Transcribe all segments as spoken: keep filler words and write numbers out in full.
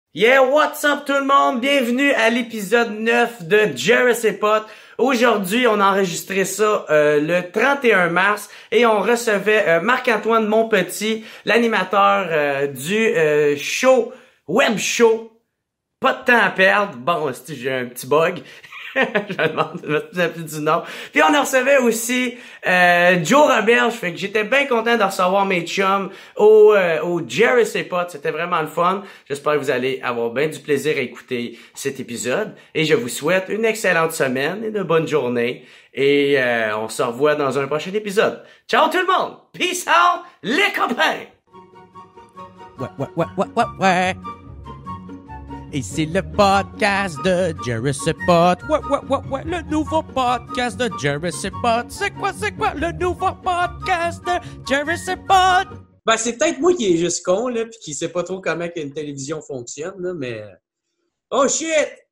Yeah, what's up tout le monde? Bienvenue à l'épisode neuf de Jerry et Potes. Aujourd'hui, on a enregistré ça euh, le trente et un mars et on recevait euh, Marc-Antoine Monpetit, l'animateur euh, du euh, show, web show. Pas de temps à perdre. Bon, si j'ai un petit bug. Je me demande de me plus du nom. Puis on en recevait aussi euh, Joe Roberge, fait que j'étais bien content de recevoir mes chums au, euh, au Jerry et Potes. C'était vraiment le fun. J'espère que vous allez avoir bien du plaisir à écouter cet épisode. Et je vous souhaite une excellente semaine et de bonnes journées. Et euh, on se revoit dans un prochain épisode. Ciao tout le monde! Peace out, les copains! Ouais, ouais, ouais, ouais, ouais, ouais. Et c'est le podcast de Jerry et Potes. Ouais, ouais, ouais, ouais, le nouveau podcast de Jerry et Potes. C'est quoi, c'est quoi le nouveau podcast de Jerry et Potes? Ben, c'est peut-être moi qui est juste con, là, pis qui sait pas trop comment une télévision fonctionne, là, mais... Oh, shit!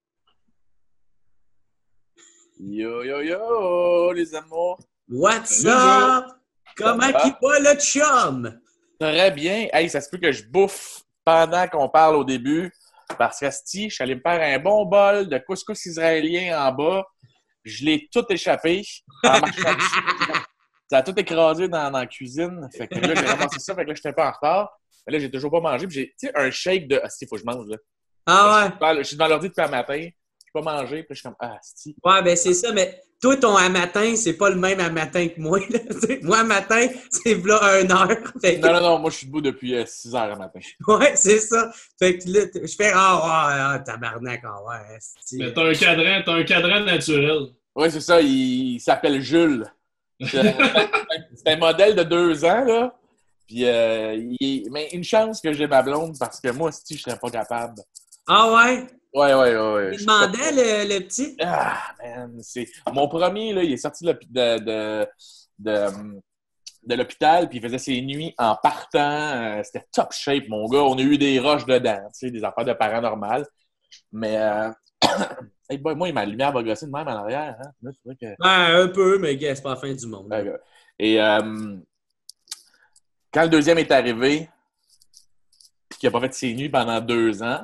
Yo, yo, yo, les amours! What's Bonjour. up? Comment va? qui va le chum? Très bien. Hey, ça se peut que je bouffe pendant qu'on parle au début, parce que si je suis allé me faire un bon bol de couscous israélien en bas, je l'ai tout échappé en marchant dessus. Ça a tout écrasé dans, dans la cuisine. Fait que là, j'ai ramassé ça, fait que là, j'étais pas en retard. Mais là, j'ai toujours pas mangé. Puis j'ai, tu sais, un shake de... Ah, si, faut que je mange, là. Ah Je suis devant l'ordi depuis un matin. Je n'ai pas mangé. Puis là, je suis comme, ah, si. ouais? Ouais, ben c'est ça, mais toi, ton à matin, c'est pas le même à matin que moi, là. T'sais, moi, à matin, c'est là une heure. Fait que... Non, non, non, moi, je suis debout depuis euh, six heures le matin. Ouais, c'est ça. Fait que là, je fais, ah, oh, oh, tabarnak, ah, ouais, esti. Mais t'as un cadran, t'as un cadran naturel. Oui, c'est ça. Il, il s'appelle Jules. C'est un modèle de deux ans, là. Puis, euh, il... mais une chance que j'ai ma blonde parce que moi, si je serais pas capable. Ah, ouais? Ouais, ouais, ouais. ouais. Il demandait, le, le petit? Ah, man, c'est... Mon premier, là, il est sorti de, de, de, de, de l'hôpital, puis il faisait ses nuits en partant. Euh, c'était top shape, mon gars. On a eu des roches dedans, tu sais, des affaires de paranormal. Mais, euh... hey boy, moi, ma lumière va gosser de même en arrière. Hein? Là, c'est vrai que... Ouais, un peu, mais gars, c'est pas la fin du monde. Ouais, gars. Et euh... quand le deuxième est arrivé, puis qu'il n'a pas fait ses nuits pendant deux ans,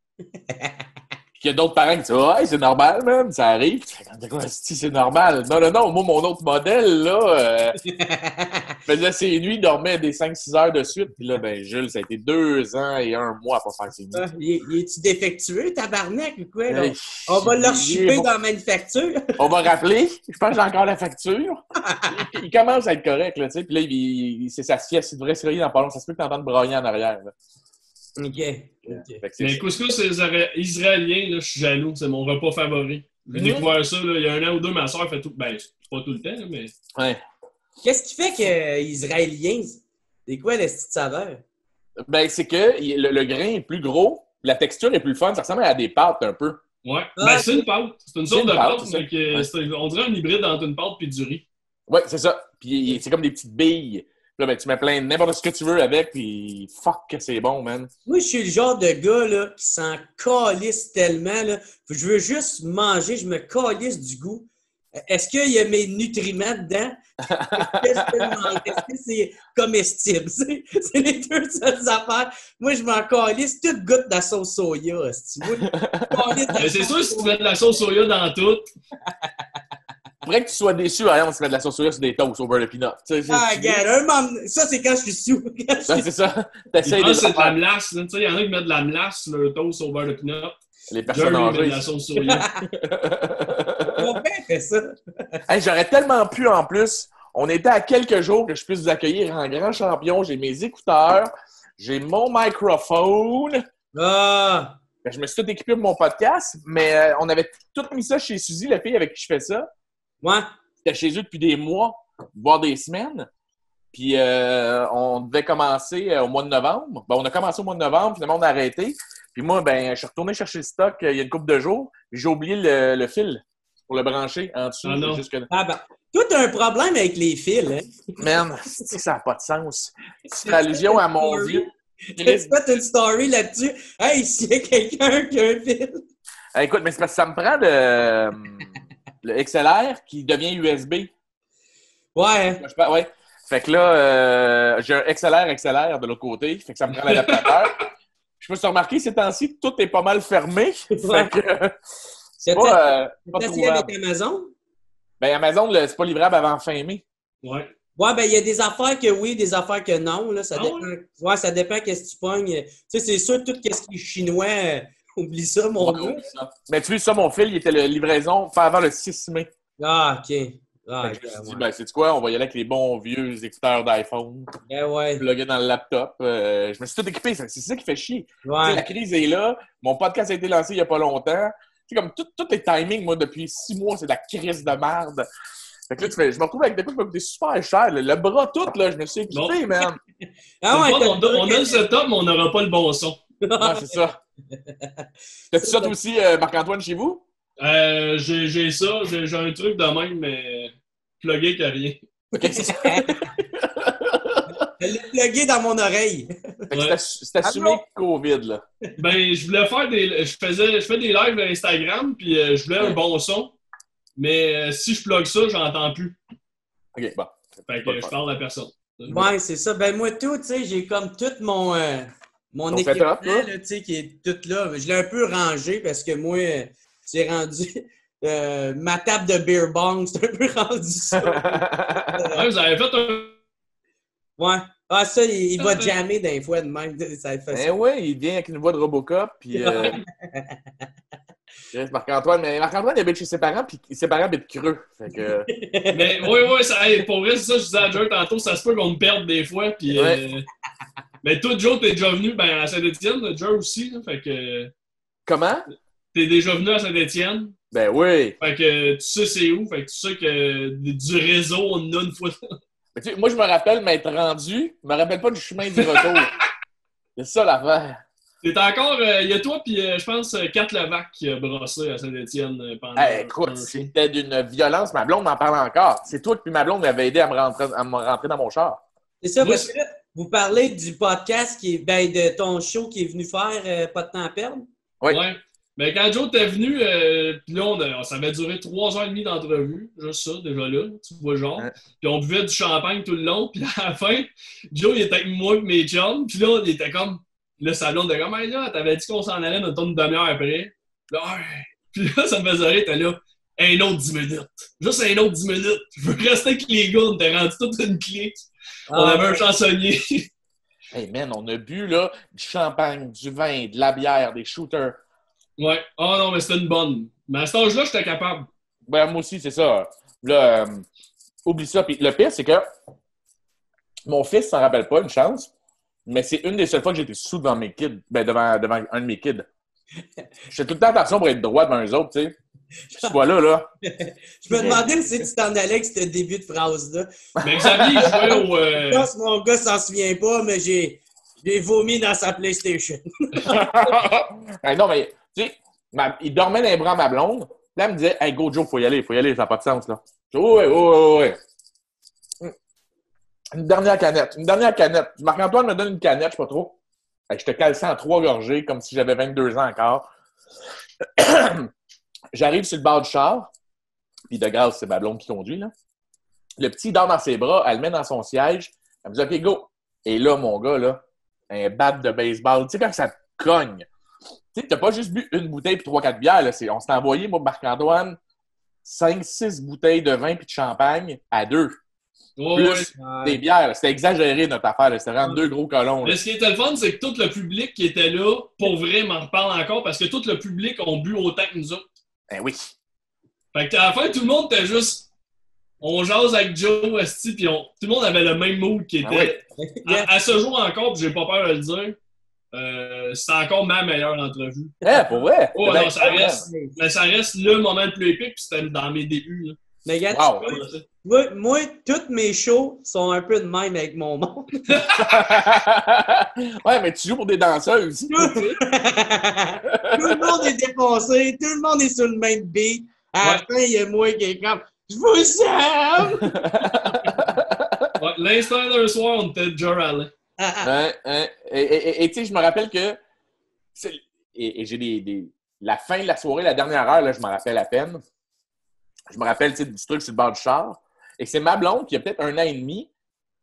puis qu'il y a d'autres parents qui disent « Ouais, c'est normal, man, ça arrive. » Tu fais « Si, c'est normal. » Non, non, non, moi, mon autre modèle, là, euh, faisait ses nuits, dormait des cinq six heures de suite. Puis là, ben, Jules, ça a été deux ans et un mois à pas faire ses nuits. Ah, il, il est-tu défectueux, tabarnak, ou quoi? Là? Hey, On va le il- rechipper il- dans la manufacture. On va rappeler. Je pense que j'ai encore la facture. Il, il commence à être correct, là, tu sais. Puis là, il, il- c'est sa sieste. Il devrait se réveiller dans pas long. Ça se peut que t'entendes broyer en arrière, là. OK. OK. Fait que c'est- Mais couscous isra- israélien, là, je suis jaloux. C'est mon repas favori. J'ai Mhm. découvert ça là, il y a un an ou deux. Ma soeur fait tout. Ben, c'est pas tout le temps, là, mais. Ouais. Qu'est-ce qui fait que euh, Israéliens, c'est quoi la petite saveur? Ben, c'est que il- le, le grain est plus gros, la texture est plus fun, ça ressemble à des pâtes un peu. Ouais. Ah, Ben, c'est une pâte. C'est une c'est sorte une de pâte, pâte, c'est ça. mais que Ouais. c'est- on dirait un hybride entre une pâte et du riz. Ouais, c'est ça. Puis c'est comme des petites billes. Puis là, ben, tu mets plein de n'importe ce que tu veux avec, puis fuck que c'est bon, man. Moi, je suis le genre de gars là, qui s'en calisse tellement. Là. Je veux juste manger, je me calisse du goût. Est-ce qu'il y a mes nutriments dedans? Est-ce que je peux demander? Est-ce que c'est comestible? C'est, c'est les deux seules affaires. Moi, je m'en calisse. Tout goûte de la sauce soya. hostie. Moi, je me calisse de la Mais c'est sauce sûr, si tu soya. mets de la sauce soya dans tout. Faudrait que tu sois déçu, par exemple, si tu mets de la sauce soya sur des toasts au beurre de peanut. Tu sais, Ah, tu- regarde, un moment- ça, c'est quand je suis sous. Quand je suis Ouais, c'est ça. Ils T'essayes pensent de que c'est de la melasse. là. Tu sais, il y en a qui mettent de la melasse sur leur toast au beurre de peanut. les Jerry personnes met de âgées. la sauce soya. Mon père fait ça. Hey, j'aurais tellement pu, en plus. On était à quelques jours que je puisse vous accueillir en grand champion. J'ai mes écouteurs, j'ai mon microphone. Ah! Ben, je me suis tout équipé pour mon podcast, mais euh, on avait tout mis ça chez Suzy, la fille avec qui je fais ça. Ouais. C'était chez eux depuis des mois, voire des semaines. Puis euh, on devait commencer euh, au mois de novembre. Ben, on a commencé au mois de novembre, finalement on a arrêté. Puis moi, ben, je suis retourné chercher le stock euh, il y a une couple de jours. J'ai oublié le, le fil pour le brancher en dessous. Ah non. Jusque... Ah ben, toi, t'as un problème avec les fils, hein? Man, c'est que ça n'a pas de sens. C'est allusion à mon vieux. T'as fait une story là-dessus. Hey, s'il y a quelqu'un qui a un fil. Euh, écoute, mais c'est parce que ça me prend le, le X L R qui devient U S B. Ouais. Je pense- ouais. Fait que là, euh, j'ai un X L R X L R de l'autre côté. Fait que ça me prend l'adaptateur. Je me suis remarqué ces temps-ci que tout est pas mal fermé. Ouais. Fait que c'est T'as-tu pas, euh, pas t'as essayé trouvable. avec Amazon? Ben, Amazon, là, c'est pas livrable avant fin mai. Ouais. Ouais, ben il y a des affaires que oui, des affaires que non. Là, ça Ah dépend. Ouais? ça dépend qu'est-ce que tu pognes. Tu sais, c'est sûr, tout ce qui est chinois, euh, oublie ça, mon Ouais, gars. ça. Mais tu vois, ça, mon fil, il était la livraison pas avant le six mai. Ah, OK. Ah, Fait que je me suis dit, ouais. ben, c'est quoi? On va y aller avec les bons vieux écouteurs d'iPhone. Ben ouais. Plugués dans le laptop. Euh, je me suis tout équipé. C'est c'est ça qui fait chier. Tu sais, Ouais. la crise est là. Mon podcast a été lancé il n'y a pas longtemps. Tu sais, comme tout, tout les timings, moi, depuis six mois, c'est de la crise de merde. Fait que là, tu fais, je me retrouve avec des coups qui m'ont coûté super cher. Le, le bras tout, là, je me suis équipé, Bon. man. Ah ouais, C'est le fun, t'as- on, a- on a le setup, mais on n'aura pas le bon son. Ouais, c'est ça. T'as-tu ça, toi aussi, euh, Marc-Antoine, chez vous? Euh, j'ai, j'ai ça, j'ai, j'ai un truc de même, mais plugué que rien. OK, c'est ça. Je l'ai plugué dans mon oreille. Fait que Ouais. c'est assu- c'est assumé COVID, là. Ben, je voulais faire des. Je faisais, je fais des lives Instagram, puis euh, je voulais un bon son. Mais euh, si je plug ça, j'entends plus. OK, bon. Fait que je parle à personne. Ouais, c'est ça. Ben moi, tout, tu sais, j'ai comme tout mon, euh, mon Ton équipement, setup, là? là, tu sais, qui est tout là. Je l'ai un peu rangé parce que moi, euh, c'est rendu... euh, ma table de beer bong, c'est un peu rendu ça. Ouais, vous avez fait un. Ouais. Ah, ça, il, il va jammer d'un fois de même. Ça fait Ben ça. oui, il vient avec une voix de Robocop, puis... Euh... Yes, Marc-Antoine, mais Marc-Antoine, il habite chez ses parents, puis ses parents habitent creux. Fait que... Mais oui, oui, ça, hey, pour vrai, c'est ça, je disais à Joe tantôt, ça se peut qu'on me perde des fois. Puis, Ouais. euh, mais toi, Joe, t'es déjà venu ben, à Saint-Étienne, Joe aussi. Là, fait que Comment? t'es déjà venu à Saint-Étienne. Ben oui. Fait que tu sais c'est où. Fait que tu sais que du réseau, on en a une fois. Mais tu sais, moi, je me rappelle m'être rendu, je me rappelle pas du chemin du retour. C'est ça l'affaire. T'es encore. Il euh, y a toi, puis euh, je pense, Kat Levac qui a brossé à Saint-Étienne euh, pendant. Hey, écoute, c'était d'une violence. Ma blonde m'en parle encore. C'est toi qui ma blonde m'avait aidé à me rentrer, à me rentrer dans mon char. C'est ça, Moi, parce que là, vous parlez du podcast, qui est, ben, de ton show qui est venu faire euh, Pas de temps à perdre. Oui. Ouais. Mais quand Joe était venu, euh, puis là, on a- ça avait duré trois heures et demie d'entrevue. Juste ça, déjà là. Tu vois, genre. Ouais. Puis on buvait du champagne tout le long. Puis à la fin, Joe, il était avec moi et mes chums. Puis là, il était comme. Le salon de comme, hey, là, t'avais dit qu'on s'en allait notre une demi-heure après. Là, ouais. Puis là, ça me faisait rire, t'es là. Un autre dix minutes. Juste un autre dix minutes. Je veux rester avec les gars. On était rendu toute une clique. On Ah, avait un chansonnier. Hey man, on a bu là, du champagne, du vin, de la bière, des shooters. Ouais. Oh non, mais c'était une bonne. Mais à cet âge-là, j'étais capable. Ben, moi aussi, c'est ça. Là, euh, oublie ça. Puis le pire, c'est que mon fils s'en rappelle pas, une chance, mais c'est une des seules fois que j'ai été sous devant mes kids, ben, devant, devant un de mes kids. Je fais tout le temps attention pour être droit devant eux autres, tu sais. Je suis pas là, là. Je me demandais si tu t'en allais avec ce début de phrase-là. Mais Xavier, il jouait au. euh, Je pense que mon gars s'en souvient pas, mais j'ai, j'ai vomi dans sa PlayStation. Hey, non, mais, tu sais, ma- il dormait dans les bras à ma blonde. Là, elle me disait, hey, go, Joe, faut y aller, faut y aller, ça n'a pas de sens, là. Je dis, oui, oui, oui, oui. Une dernière canette, une dernière canette. Marc-Antoine me donne une canette, je sais pas trop. Hey, je te cale ça en trois gorgées, comme si j'avais vingt-deux ans encore. J'arrive sur le bord du char, puis de grâce, c'est ma blonde qui conduit, là. Le petit il dort dans ses bras, elle le met dans son siège. Elle me dit, OK, go. Et là, mon gars, là, un bat de baseball. Tu sais, quand ça te cogne, tu sais, t'as pas juste bu une bouteille puis trois, quatre bières, là. C'est, on s'est envoyé, moi, Marc-Antoine, cinq, six bouteilles de vin puis de champagne à deux. ouais, Plus ouais. des bières. Là. C'était exagéré, notre affaire. Là. C'était vraiment deux gros colons. Là. Mais ce qui était le fun, c'est que tout le public qui était là, pour vrai, m'en reparle encore, parce que tout le public ont bu autant que nous autres. Ben oui. Fait qu'à la fin, tout le monde était juste. On jase avec Joe, Esti, puis on... tout le monde avait le même mood qui était. Ben à, à ce jour encore, puis j'ai pas peur de le dire, euh, c'est encore ma meilleure entrevue. Eh, pour vrai? Oh Ben, non, ça reste, mais ça reste le moment le plus épique, puis c'était dans mes débuts. Là. Mais regarde, Wow. tu vois, moi, moi, toutes mes shows sont un peu de même avec mon monde. Ouais, mais tu joues pour des danseuses. Tout, tout le monde est défoncé, tout le monde est sur le même beat. À la Ouais. fin, il y a moi qui est comme « Je vous aime! Ouais, l'instant d'un soir, on était déjà rallye. Ah, ah. Hein, hein. Et et- et- et tu sais, je me rappelle que. c'est- Et, et j'ai des, des- La fin de la soirée, la dernière heure, là, je m'en rappelle à peine. Je me rappelle tu sais, du truc sur le bord du char. Et c'est ma blonde qui a peut-être un an et demi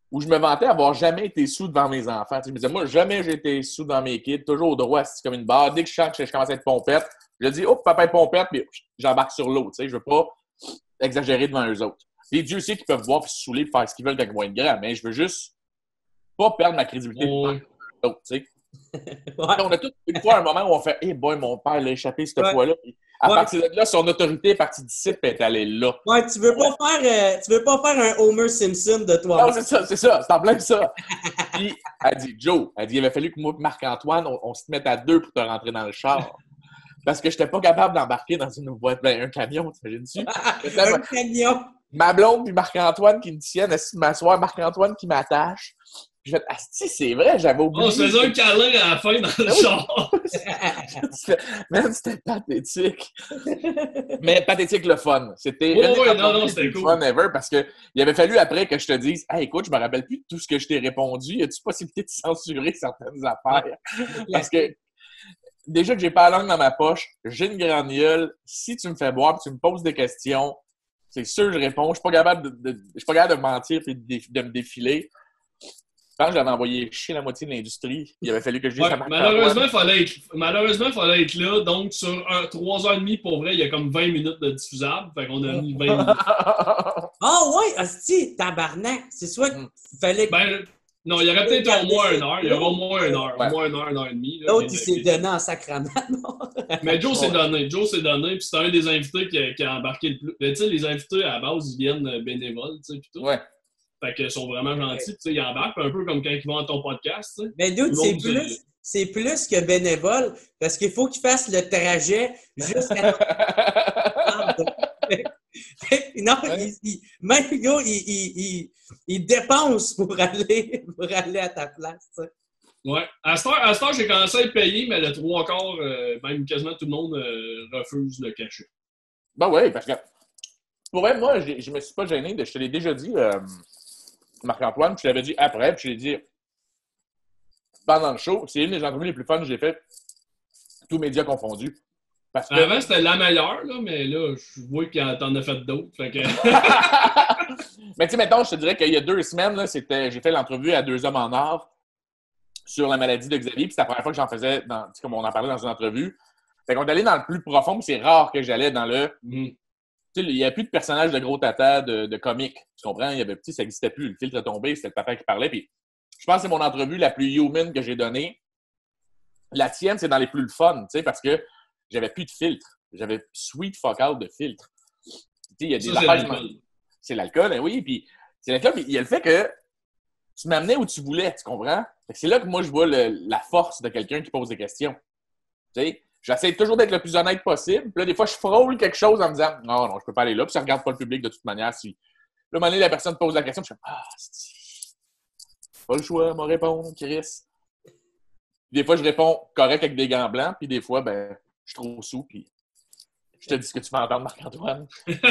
où je me vantais avoir jamais été sous devant mes enfants. Tu sais, je me disais, moi, jamais j'ai été sous dans mes kids, toujours au droit, c'est comme une barre. Dès que je sens que je commence à être pompette, je dis, oh, papa est pompette, puis j'embarque sur l'autre. Tu sais, je veux pas exagérer devant eux autres. Et Dieu sait qu'ils peuvent voir puis se saouler et faire ce qu'ils veulent avec moins de grands, mais je veux juste pas perdre ma crédibilité Ouais. devant l'autre, tu sais. Ouais. On a tous une fois un moment où on fait, hey boy, mon père l'a échappé cette Ouais. fois-là. Puis à Ouais. partir de là, son autorité est partie d'ici et est allée là. Ouais, tu veux pas faire, euh, tu veux pas faire un Homer Simpson de toi. Non, c'est ça, c'est ça, c'est en plein ça. Puis elle dit, Joe, elle dit, il avait fallu que moi et Marc-Antoine, on, on se mette à deux pour te rentrer dans le char. Parce que j'étais pas capable d'embarquer dans une voiture, ben, un camion, t'imagines-tu? Un camion. Ma blonde puis Marc-Antoine qui me tiennent, assis de m'asseoir, Marc-Antoine qui m'attache. Puis je fais, asti, c'est vrai, j'avais oublié. On se faisait un câlin à la fin dans le char. Man, c'était pathétique. Mais pathétique le fun. C'était Ouais, une des ouais, entrevues non, non, les c'était plus cool. fun ever parce que il avait fallu après que je te dise, hey, écoute, je me rappelle plus de tout ce que je t'ai répondu. Y a-tu possibilité de censurer certaines affaires? Parce que déjà que j'ai pas la langue dans ma poche, j'ai une grande gueule. Si tu me fais boire et tu me poses des questions, c'est sûr que je réponds. Je suis pas capable de, de, je suis pas capable de mentir et de, de me défiler. Quand j'avais envoyé chier la moitié de l'industrie, il avait fallu que je dise Ouais, à Marc malheureusement, il fallait être, malheureusement, il fallait être là. Donc, sur un, trois heures et demie, pour vrai, il y a comme vingt minutes de diffusable. Fait qu'on a mis vingt minutes. Ah ouais, hostie, tabarnak. C'est soit qu'il fallait que Ben, non, il y aurait peut-être au moins une heure. Il y aurait au moins une heure. Ouais. Au moins une heure, une heure et demie. là. l'autre, Mais- il s'est mais- donné en sacrament. non? Mais Joe s'est Ouais. donné. Joe s'est donné. Puis c'est un des invités qui a, qui a embarqué le plus. Mais tu sais, les invités, à la base, ils viennent euh, bénévoles, tu sais, puis tout. Ouais. Fait qu'ils sont vraiment gentils. Puis, tu sais, ils embarquent un peu comme quand ils vont à ton podcast, tu sais. Mais dude, Tout le c'est monde, plus, c'est- c'est plus que bénévole parce qu'il faut qu'il fasse le trajet jusqu'à non, Ouais. il, il, même gars, il, il, il, il dépense pour aller, pour aller à ta place. tu sais. Ouais. À cette heure, à cette heure, j'ai commencé à le payer, mais le trois quarts, euh, même quasiment tout le monde euh, refuse le cachet. Ben oui, parce que pour vrai, moi, je, je me suis pas gêné. De, je te l'ai déjà dit, euh, Marc-Antoine, puis je l'avais dit après, puis je l'ai dit pendant le show. C'est une des entrevues les plus fun que j'ai faites, tous médias confondus. Parce que... Avant, c'était la meilleure, là, mais là, je vois que t'en as fait d'autres. Fait que... Mais tu sais, mettons, je te dirais qu'il y a deux semaines, là, c'était, j'ai fait l'entrevue à Deux hommes en or sur la maladie de Xavier, puis c'est la première fois que j'en faisais, dans, tu sais, comme on en parlait dans une entrevue. Fait qu'on est allé dans le plus profond, puis c'est rare que j'allais dans le... Mhm. Tu sais, il n'y a plus de personnages de gros tata, de, de comiques. Tu comprends? Il y avait, tu sais, ça n'existait plus. Le filtre est tombé, c'était le papa qui parlait. Puis je pense que c'est mon entrevue la plus human que j'ai donnée. La tienne, c'est dans les plus le fun, tu sais, parce que j'avais plus de filtre. J'avais sweet fuck out de filtre. Tu sais, il y a des Ça, c'est affaires... l'alcool. C'est l'alcool, hein, oui. Puis c'est l'alcool, mais il y a le fait que tu m'amenais où tu voulais, tu comprends? Fait que c'est là que moi, je vois le- la force de quelqu'un qui pose des questions. Tu sais, j'essaie toujours d'être le plus honnête possible. Puis là, des fois, je frôle quelque chose en me disant non, non, je peux pas aller là. Puis ça regarde pas le public de toute manière. Si... Là, à un moment donné, la personne pose la question, je fais ah, c'est pas le choix, m'a répondre, Chris. Puis des fois, je réponds correct avec des gants blancs. Puis des fois, ben, je suis trop sous. Puis je te dis ce que tu vas entendre, Marc-Antoine.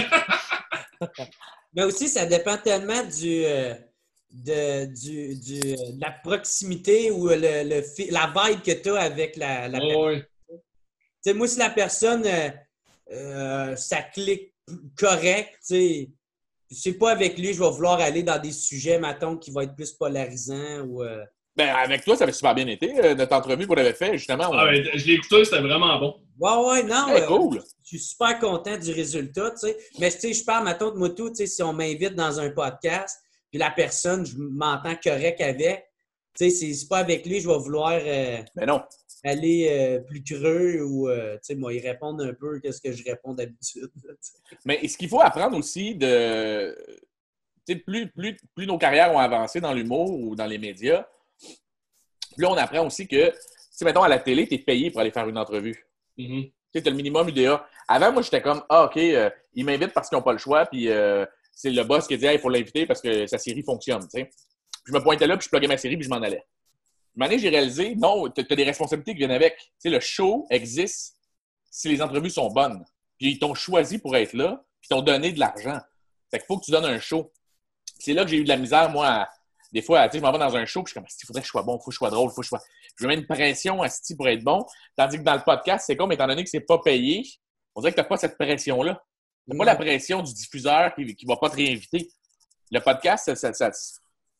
Mais aussi, ça dépend tellement du, euh, de, du, du, de la proximité ou le, le, fi- la vibe que tu as avec la, la personne. Ouais, ouais. Tu sais, moi, si la personne, euh, euh, ça clique correct, tu sais, je sais pas avec lui, je vais vouloir aller dans des sujets, mettons, qui vont être plus polarisants ou... euh, Ben, avec toi, ça avait super bien été, euh, notre entrevue qu'on avait fait, justement. On... Ah, ben, je l'ai écouté, c'était vraiment bon. Ouais, ouais, non. Hey, euh, cool! Je suis super content du résultat, tu sais. Mais tu sais, je parle, mettons, de moto, tu sais, si on m'invite dans un podcast, puis la personne, je m'entends correct avec, tu sais, c'est c'est pas avec lui, je vais vouloir euh, Mais non. aller euh, plus creux ou, euh, tu sais, moi, y répondre un peu qu'est-ce que je réponds d'habitude. là, tu sais. Mais ce qu'il faut apprendre aussi de... Tu sais, plus, plus, plus nos carrières ont avancé dans l'humour ou dans les médias, plus on apprend aussi que, tu sais, mettons, à la télé, tu es payé pour aller faire une entrevue. Mhm. Tu sais, tu as le minimum U D A. Avant, moi, j'étais comme, ah, OK, euh, ils m'invitent parce qu'ils n'ont pas le choix, puis euh, c'est le boss qui dit, il faut l'inviter parce que sa série fonctionne, tu sais. Puis je me pointais là, puis je pluguais ma série, puis je m'en allais. Une année, j'ai réalisé, non, tu as des responsabilités qui viennent avec. Tu sais, le show existe si les entrevues sont bonnes. Puis ils t'ont choisi pour être là, puis ils t'ont donné de l'argent. Fait qu'il faut que tu donnes un show. C'est là que j'ai eu de la misère, moi, à... Des fois, tu sais, je m'en vais dans un show, puis je suis comme, il faudrait que je sois bon, il faut que je sois drôle, il faut que je sois. Je mets une pression à Sti pour être bon. Tandis que dans le podcast, c'est comme, étant donné que c'est pas payé, on dirait que t'as pas cette pression-là. T'as pas la pression du diffuseur qui, qui va pas te réinviter. Le podcast, ça, ça, ça-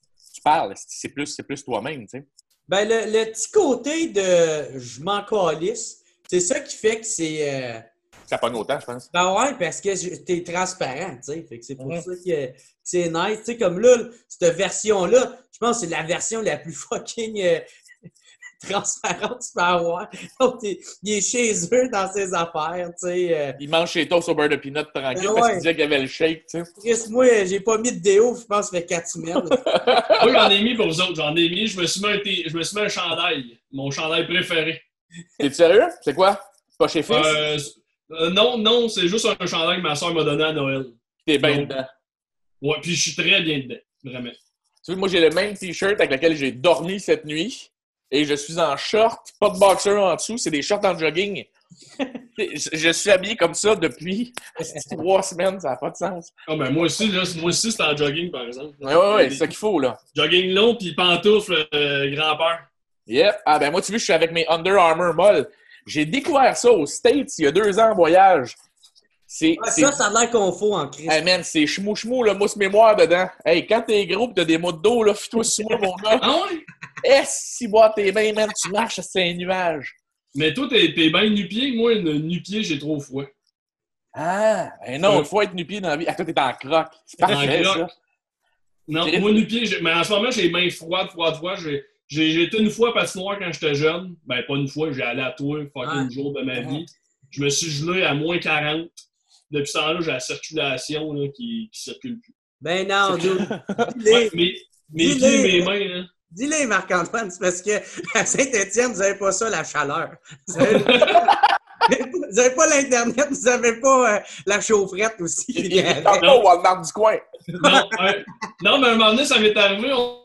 parles. C'est plus, c'est plus toi-même, tu sais. Ben, le, le petit côté de je m'en calisse, c'est ça qui fait que c'est. Euh... Ça pogne autant, je pense. Ben ouais, parce que je- t'es transparent, tu sais. Fait que c'est pour Mhm. ça que, que c'est nice. Tu sais, comme là, cette version-là, je pense que c'est la version la plus fucking euh, transparente que tu peux avoir. Donc, t'es- il est chez eux dans ses affaires, tu sais. Euh, Il mange ses toasts au beurre de peanut tranquille Ben parce ouais. qu'il disait qu'il y avait le shake, tu sais. Chris, moi, j'ai pas mis de déo, je pense, ça fait quatre semaines. Moi, j'en ai mis pour vous autres. J'en ai mis. Je me suis mis un, t- je me suis mis un chandail. Mon chandail préféré. T'es sérieux? C'est quoi? C'est pas chez Fils? Euh, euh, non, non, c'est juste un chandail que ma soeur m'a donné à Noël. T'es bien non. dedans. Ouais, puis je suis très bien dedans. Vraiment. Tu vois, moi, j'ai le même T-shirt avec lequel j'ai dormi cette nuit et je suis en short, pas de boxer en dessous, c'est des shorts en jogging. je, je suis habillé comme ça depuis trois semaines, ça n'a pas de sens. Ah, ben, moi aussi, là, moi aussi, c'est en jogging, par exemple. Ouais, ouais, ouais, c'est ça qu'il faut, là. Jogging long, puis pantoufles euh, grand-peur. Yep. Ah, ben moi, tu vois, je suis avec mes Under Armour molles. J'ai découvert ça aux States il y a deux ans en voyage. C'est. Ouais, c'est... ça, ça a l'air qu'on faut en Christ. Hey man, c'est chmou-chmou, le mousse mémoire dedans. Hey, quand t'es gros pis t'as des mots de dos, là, fais-toi sur moi, mon gars. Ah ouais? Eh, si bois tes mains, man, tu marches, c'est un nuage. Mais toi, t'es, t'es bien nu-pied. Moi, une nu-pied, j'ai trop froid. Ah, ben non, il faut être nu-pied dans la vie. Ah, toi, t'es en croque. C'est parfait, En ça. croque. Non, Et- moi, nu-pied, j'ai- mais en ce moment, j'ai les mains froides, froides, froides. J'ai, j'ai, j'ai été une fois patinoire quand j'étais jeune. Ben, pas une fois, j'ai allé à toi, fucking Ouais. jour de ma Ouais. vie. Je me suis gelé à moins quarante. Depuis ce temps-là, j'ai la circulation là, qui, qui circule plus. Ben non, dude. Ouais, Dis-les, mes, mes Dis-les. pieds, mes mains, là. dis-les, Marc-Antoine, c'est parce que à Saint-Étienne, vous n'avez pas ça, la chaleur. Vous avez, vous avez pas l'Internet, vous n'avez pas euh, la chaufferette aussi. qui Il vient est avec. encore au Walmart du coin. Non, ouais. Non, mais à un moment donné, ça m'est arrivé. On...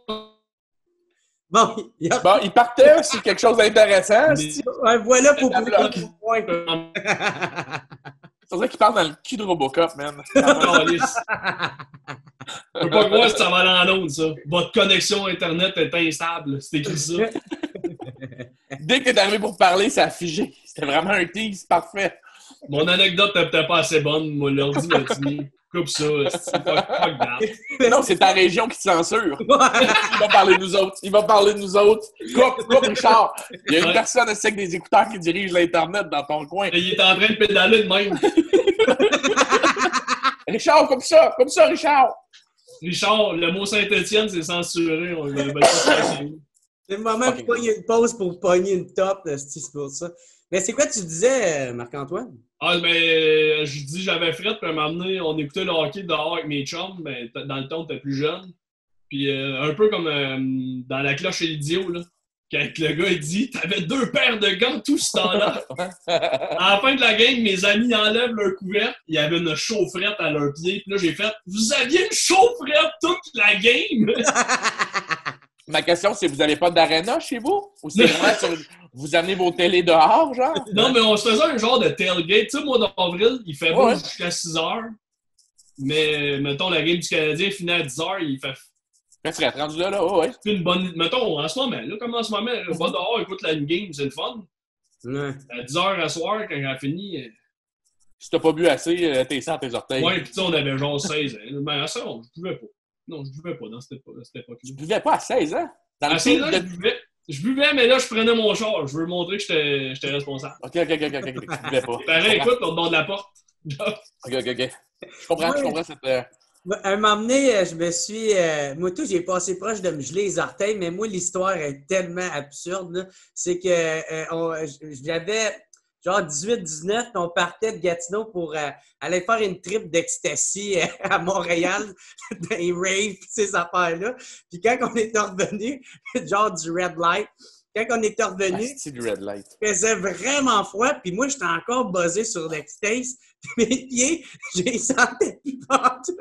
Bon, il y a... Bon, il partait sur quelque chose d'intéressant. Mais- C'est ouais, voilà pour La vous. bloque. point. pour ça qu'il parle dans le cul de Robocop, man. Calisse. Je peux pas croire que ça va aller en onde, ça. Votre connexion Internet est instable. C'est écrit ça. Dès que t'es arrivé pour parler, ça a figé. C'était vraiment un tease parfait. Mon anecdote n'est peut-être pas assez bonne. Moi, l'ordi m'a dit coupe ça. C'est pas, pas grave. Non, c'est ta région qui te censure. Il va parler de nous autres. Il va parler de nous autres. Coupe, coupe, Richard. Il y a une Ouais. personne assis avec des écouteurs qui dirige l'Internet dans ton coin. Il est en train de pédaler de même. Richard, comme ça, comme ça, Richard. Richard, le mot Saint-Étienne, c'est censuré. On va pas censurer. C'est le moment Ok. pour pogner une pause pour pogner une top, là, c'est c'est pour ça. Mais c'est quoi tu disais, euh, Marc-Antoine? Ah, mais je dis, j'avais fret, puis à un moment donné, on écoutait le hockey dehors avec mes chums, mais t- dans le temps, t'es plus jeune. Puis euh, un peu comme euh, dans la cloche et l'idiot, là. Quand le gars, il dit, t'avais deux paires de gants tout ce temps-là. À la fin de la game, mes amis enlèvent leur couvercle, il y avait une chaufferette à leurs pieds. Puis là, j'ai fait, vous aviez une chaufferette toute la game? Ma question, c'est vous n'avez pas d'aréna chez vous? Ou c'est vraiment sur... vous amenez vos télés dehors, genre? Non, mais on se faisait un genre de tailgate. Tu sais, mois d'avril, il fait beau Ouais. jusqu'à six heures. Mais, mettons, la game du Canadien finit à dix heures, il fait Quand tu serais rendu là, là, oh, ouais. plus une bonne. Mettons, en ce moment, là, comme en ce moment, là, va dehors, écoute la game, c'est le fun. Ouais. À dix heures à soir, quand elle a fini, euh, Si t'as pas bu assez, euh, t'es sans tes orteils. ouais, pis tu sais, on avait genre seize ans. Ben, à ça, on, je buvais pas. Non, je buvais pas dans cette époque- cette époque-là. Tu buvais pas à seize ans? Dans le À seize film ans, de... je buvais. Je buvais, mais là, je prenais mon char. Je veux montrer que j'étais j'étais responsable. OK, OK, OK, OK, OK, tu buvais pas. Pareil, Je comprends. écoute, l'autre bord de la porte. OK, OK, OK. Je comprends, je Ouais. comprends cette... euh, À un moment donné, euh, je me suis. euh, moi, tout, j'ai passé proche de me geler les orteils, mais moi, l'histoire est tellement absurde. là. C'est que euh, on- j'avais genre dix-huit dix-neuf, puis on partait de Gatineau pour euh, aller faire une trip d'ecstasy euh, à Montréal, dans les raves, pis ces affaires-là. Puis quand on était revenu, genre du red light, quand on était revenu, asti du red light. il faisait vraiment froid, puis moi, j'étais encore buzzé sur l'ecstasy. Puis mes pieds, je les sentais plus partout.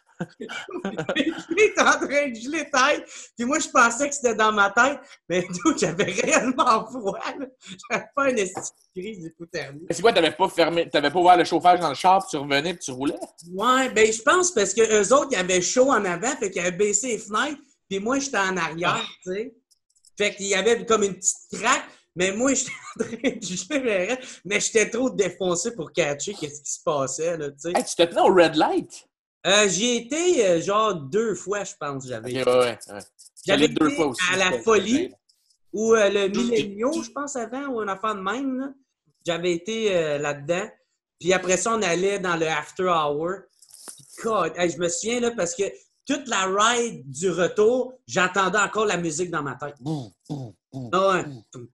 Mes pieds étaient en train de geler tête. Puis moi, je pensais que c'était dans ma tête, mais d'où j'avais réellement froid. là. J'avais pas une esti de crise d'hypothermie. Mais c'est quoi, t'avais pas fermé, t'avais pas ouvert le chauffage dans le char, puis tu revenais, puis tu roulais? Ouais, ben je pense parce que eux autres, ils avaient chaud en avant, fait qu'ils avaient baissé les fenêtres, puis moi, j'étais en arrière, tu sais. Fait qu'il y avait comme une petite traque, mais moi, j'étais en train de geler, mais j'étais trop défoncé pour catcher qu'est-ce qui se passait, là, tu sais. Hey, tu te tenais au red light? Euh, j'y ai été euh, genre deux fois, je pense, OK, j'avais. ouais, ouais, ouais. J'avais allé deux été fois aussi. à la c'était- Folie, ou euh, le Millennium, je pense, avant, ou un affaire de même. Là. J'avais été euh, là-dedans. Puis après ça, on allait dans le After Hour. God, hey, je me souviens, là, parce que toute la ride du retour, j'entendais encore la musique dans ma tête. Boum, boum, boum. Ah ouais.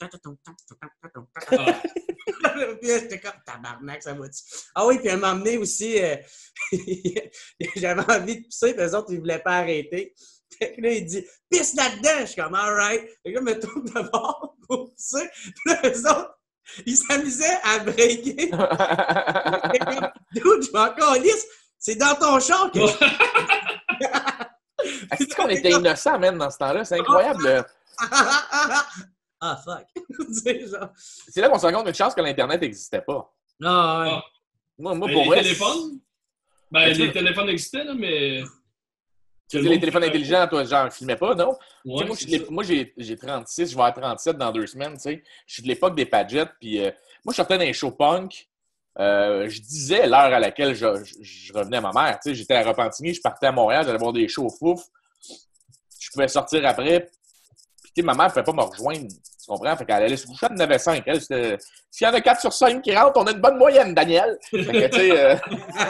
Ah. Puis là, j'étais comme, tabarnak, ça va-tu? Ah oui, puis à un moment donné aussi, euh, j'avais envie de pisser, puis eux autres, ils ne voulaient pas arrêter. Fait que là, il dit, pisse là-dedans! Je suis comme, alright. Fait que là, je me tourne de bord pour pisser. Puis là, eux autres, ils s'amusaient à breaker. J'étais comme, dude, je m'en calisse. C'est dans ton char que je... Est-ce qu'on était innocents, même, dans ce temps-là? C'est incroyable. Ah, fuck. Tu sais, genre... C'est là qu'on se rend compte d'une chance que l'Internet n'existait pas. Ah, ouais. Ah. Moi, moi Ben, pour les vrai, téléphones? Ben, Ben, les tu- téléphones existaient, là, mais... tu dis les téléphones intelligents, toi, genre, ne filmais pas, non? Tu sais, Ouais, moi, je suis c'est de l'ép- ça. moi, j'ai j'ai trente-six, je vais avoir trente-sept dans deux semaines, tu sais. Je suis de l'époque des Padgett, puis euh, moi, je sortais dans les shows punk. Euh, je disais l'heure à laquelle je, je, je revenais à ma mère. Tu sais, j'étais à Repentigny, je partais à Montréal, j'allais voir des shows au Fouf. Je pouvais sortir après. Puis, tu sais, ma mère ne pouvait pas me rejoindre. Tu comprends? Fait qu'elle allait se coucher, elle en avait cinq. Elle, c'était... S'il y en a quatre sur cinq qui rentrent, on a une bonne moyenne, Daniel. Fait que, tu sais, euh...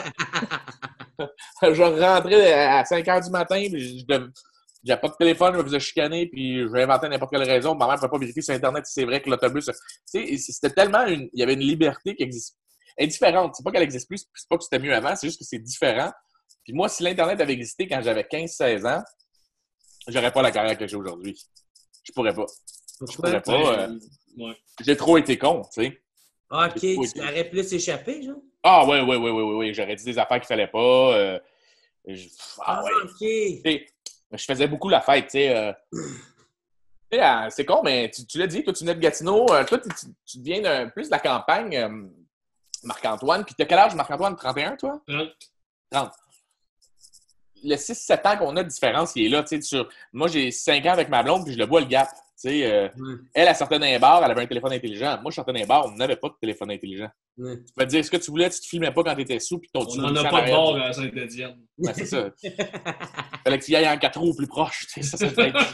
je rentrais à cinq heures du matin, puis je dev... j'avais pas de téléphone, je me faisais chicaner, puis je vais inventer n'importe quelle raison. Ma mère ne pouvait pas vérifier sur Internet si c'est vrai que l'autobus... Tu sais, c'était tellement... Une... Il y avait une liberté qui existe. Elle est différente. C'est pas qu'elle existe plus, c'est pas que c'était mieux avant, c'est juste que c'est différent. Puis moi, si l'Internet avait existé quand j'avais quinze seize ans, j'aurais pas la carrière que j'ai aujourd'hui. Je pourrais pas. Je pourrais pas. euh, Ben, ouais. J'ai trop été con, tu sais. OK, tu t'aurais plus échappé, genre? Ah, ouais, ouais, ouais, ouais, ouais, ouais. J'aurais dit des affaires qu'il fallait pas. euh, je- Ah, ouais. OK. Tu sais, je faisais beaucoup la fête, tu sais. euh, tu sais, euh, c'est con, mais tu, tu l'as dit, toi, tu venais de Gatineau. euh, toi, tu, tu, tu viens d'un- plus de la campagne, euh, Marc-Antoine. Puis t'as quel âge, Marc-Antoine? trente et un, toi? Hein? trente. Le six sept ans qu'on a de différence, il est là. Tu sais, sur... Moi, j'ai cinq ans avec ma blonde, puis je le vois le gap. Tu sais, euh, Ouais. elle, elle sortait d'un bar, elle avait un téléphone intelligent. Moi, je sortais d'un bar, on n'avait pas de téléphone intelligent. Ouais. Tu peux te dire ce que tu voulais, tu te filmais pas quand tu étais sous, puis ton On n'en a pas de bord à Saint-Étienne. Ouais, c'est ça. Fallait que tu y ailles en quatre roues plus proche. Tu sais, ça, ça te fait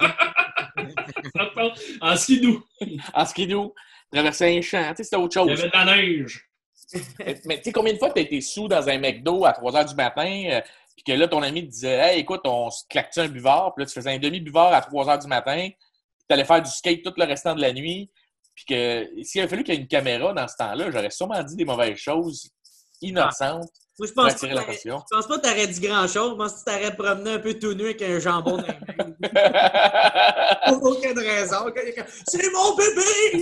En skidoo, en skidoo, traverser un champ, tu sais, c'était autre il y chose. avait de la neige. Mais, mais tu sais, combien de fois tu as été sous dans un McDo à trois heures du matin, euh, puis que là, ton ami te disait, hey, écoute, on se claque-tu un buvard, puis là, tu faisais un demi-buvard à trois heures du matin, puis tu allais faire du skate tout le restant de la nuit, puis que s'il avait fallu qu'il y ait une caméra dans ce temps-là, j'aurais sûrement dit des mauvaises choses innocentes Moi, je pour pense attirer pas, l'attention. je pense pas que t'aurais dit grand-chose. Je pense que tu t'aurais promené un peu tout nu avec un jambon dans les mains. Pour aucune raison. C'est mon bébé!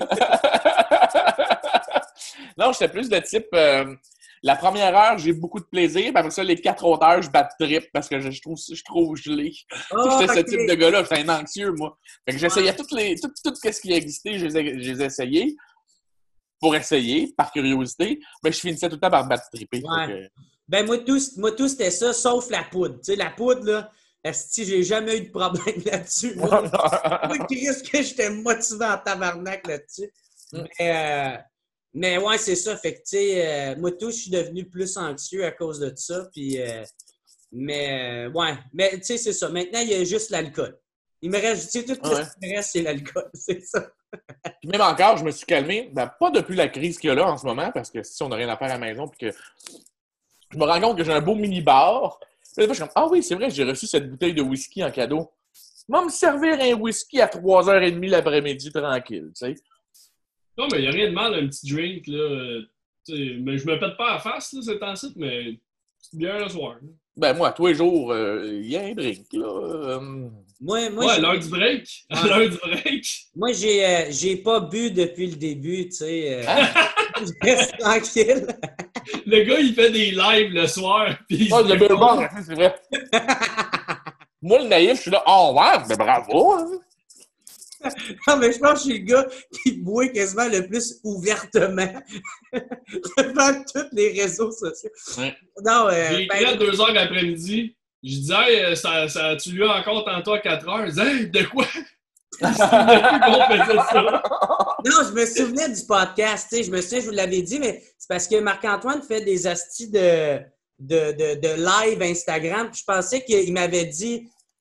Non, j'étais plus de type... euh, la première heure, j'ai beaucoup de plaisir. Puis après ça, les quatre autres heures, je bats de trip parce que je, je trouve je suis trop gelé. Oh, J'étais ce ok. type de gars-là. J'étais un anxieux, moi. Fait que j'essayais toutes les, tout, tout ce qui existait, je les ai, je les ai essayés pour essayer, par curiosité. Mais je finissais tout le temps par battre triper. Ouais. Fait que- Ben, moi, tout, moi, tout c'était ça, sauf la poudre. Tu sais, la poudre, là, esti, j'ai jamais eu de problème là-dessus. Moi, moi Chris, que j'étais motivé en tabarnak là-dessus. Mm. Mais, euh, mais ouais, c'est ça. Fait que, tu sais, euh, moi, tout, je suis devenu plus anxieux à cause de ça. Puis, euh, mais, euh, ouais. Mais, tu sais, c'est ça. Maintenant, il y a juste l'alcool. Il me reste, tu sais, tout Ouais. ce qui me reste, c'est l'alcool. C'est ça. Puis même encore, je me suis calmé. Ben, pas depuis la crise qu'il y a là en ce moment, parce que si on n'a rien à faire à la maison, puis que je me rends compte que j'ai un beau mini-bar. Puis là, je suis comme, ah oui, c'est vrai, j'ai reçu cette bouteille de whisky en cadeau. Va me servir un whisky à trois heures trente l'après-midi, tranquille, tu sais. Non, mais il n'y a rien de mal, un petit drink, là. euh, tu sais, mais je me pète pas à la face, là, c'est temps-ci, mais petite bière le soir. là. Ben moi, tous les jours, euh, il y a un drink, là. Euh, Moi, moi, Ouais, j'ai- l'heure du break. À Ouais. l'heure du break. moi j'ai, euh, j'ai pas bu depuis le début, tu sais. euh, Hein? je reste tranquille. Le gars, il fait des lives le soir. Puis il Ah, se le fait bourbon, c'est vrai. Moi, le naïf, je suis là, oh ouais, ben bravo, hein. Non, mais je pense que je suis le gars qui boit quasiment le plus ouvertement devant tous les réseaux sociaux. Ouais. Non, euh, J'ai écrit ben, à deux heures l'après-midi. Je dis, hey, ça, ça, tu lui as encore tantôt à quatre heures. Je dis, hey, de quoi? Je me souvenais plus qu'on faisait ça. non, je me souvenais du podcast, tu sais, je me souviens, je vous l'avais dit, mais c'est parce que Marc-Antoine fait des astis de, de, de, de live Instagram, puis je pensais qu'il m'avait dit «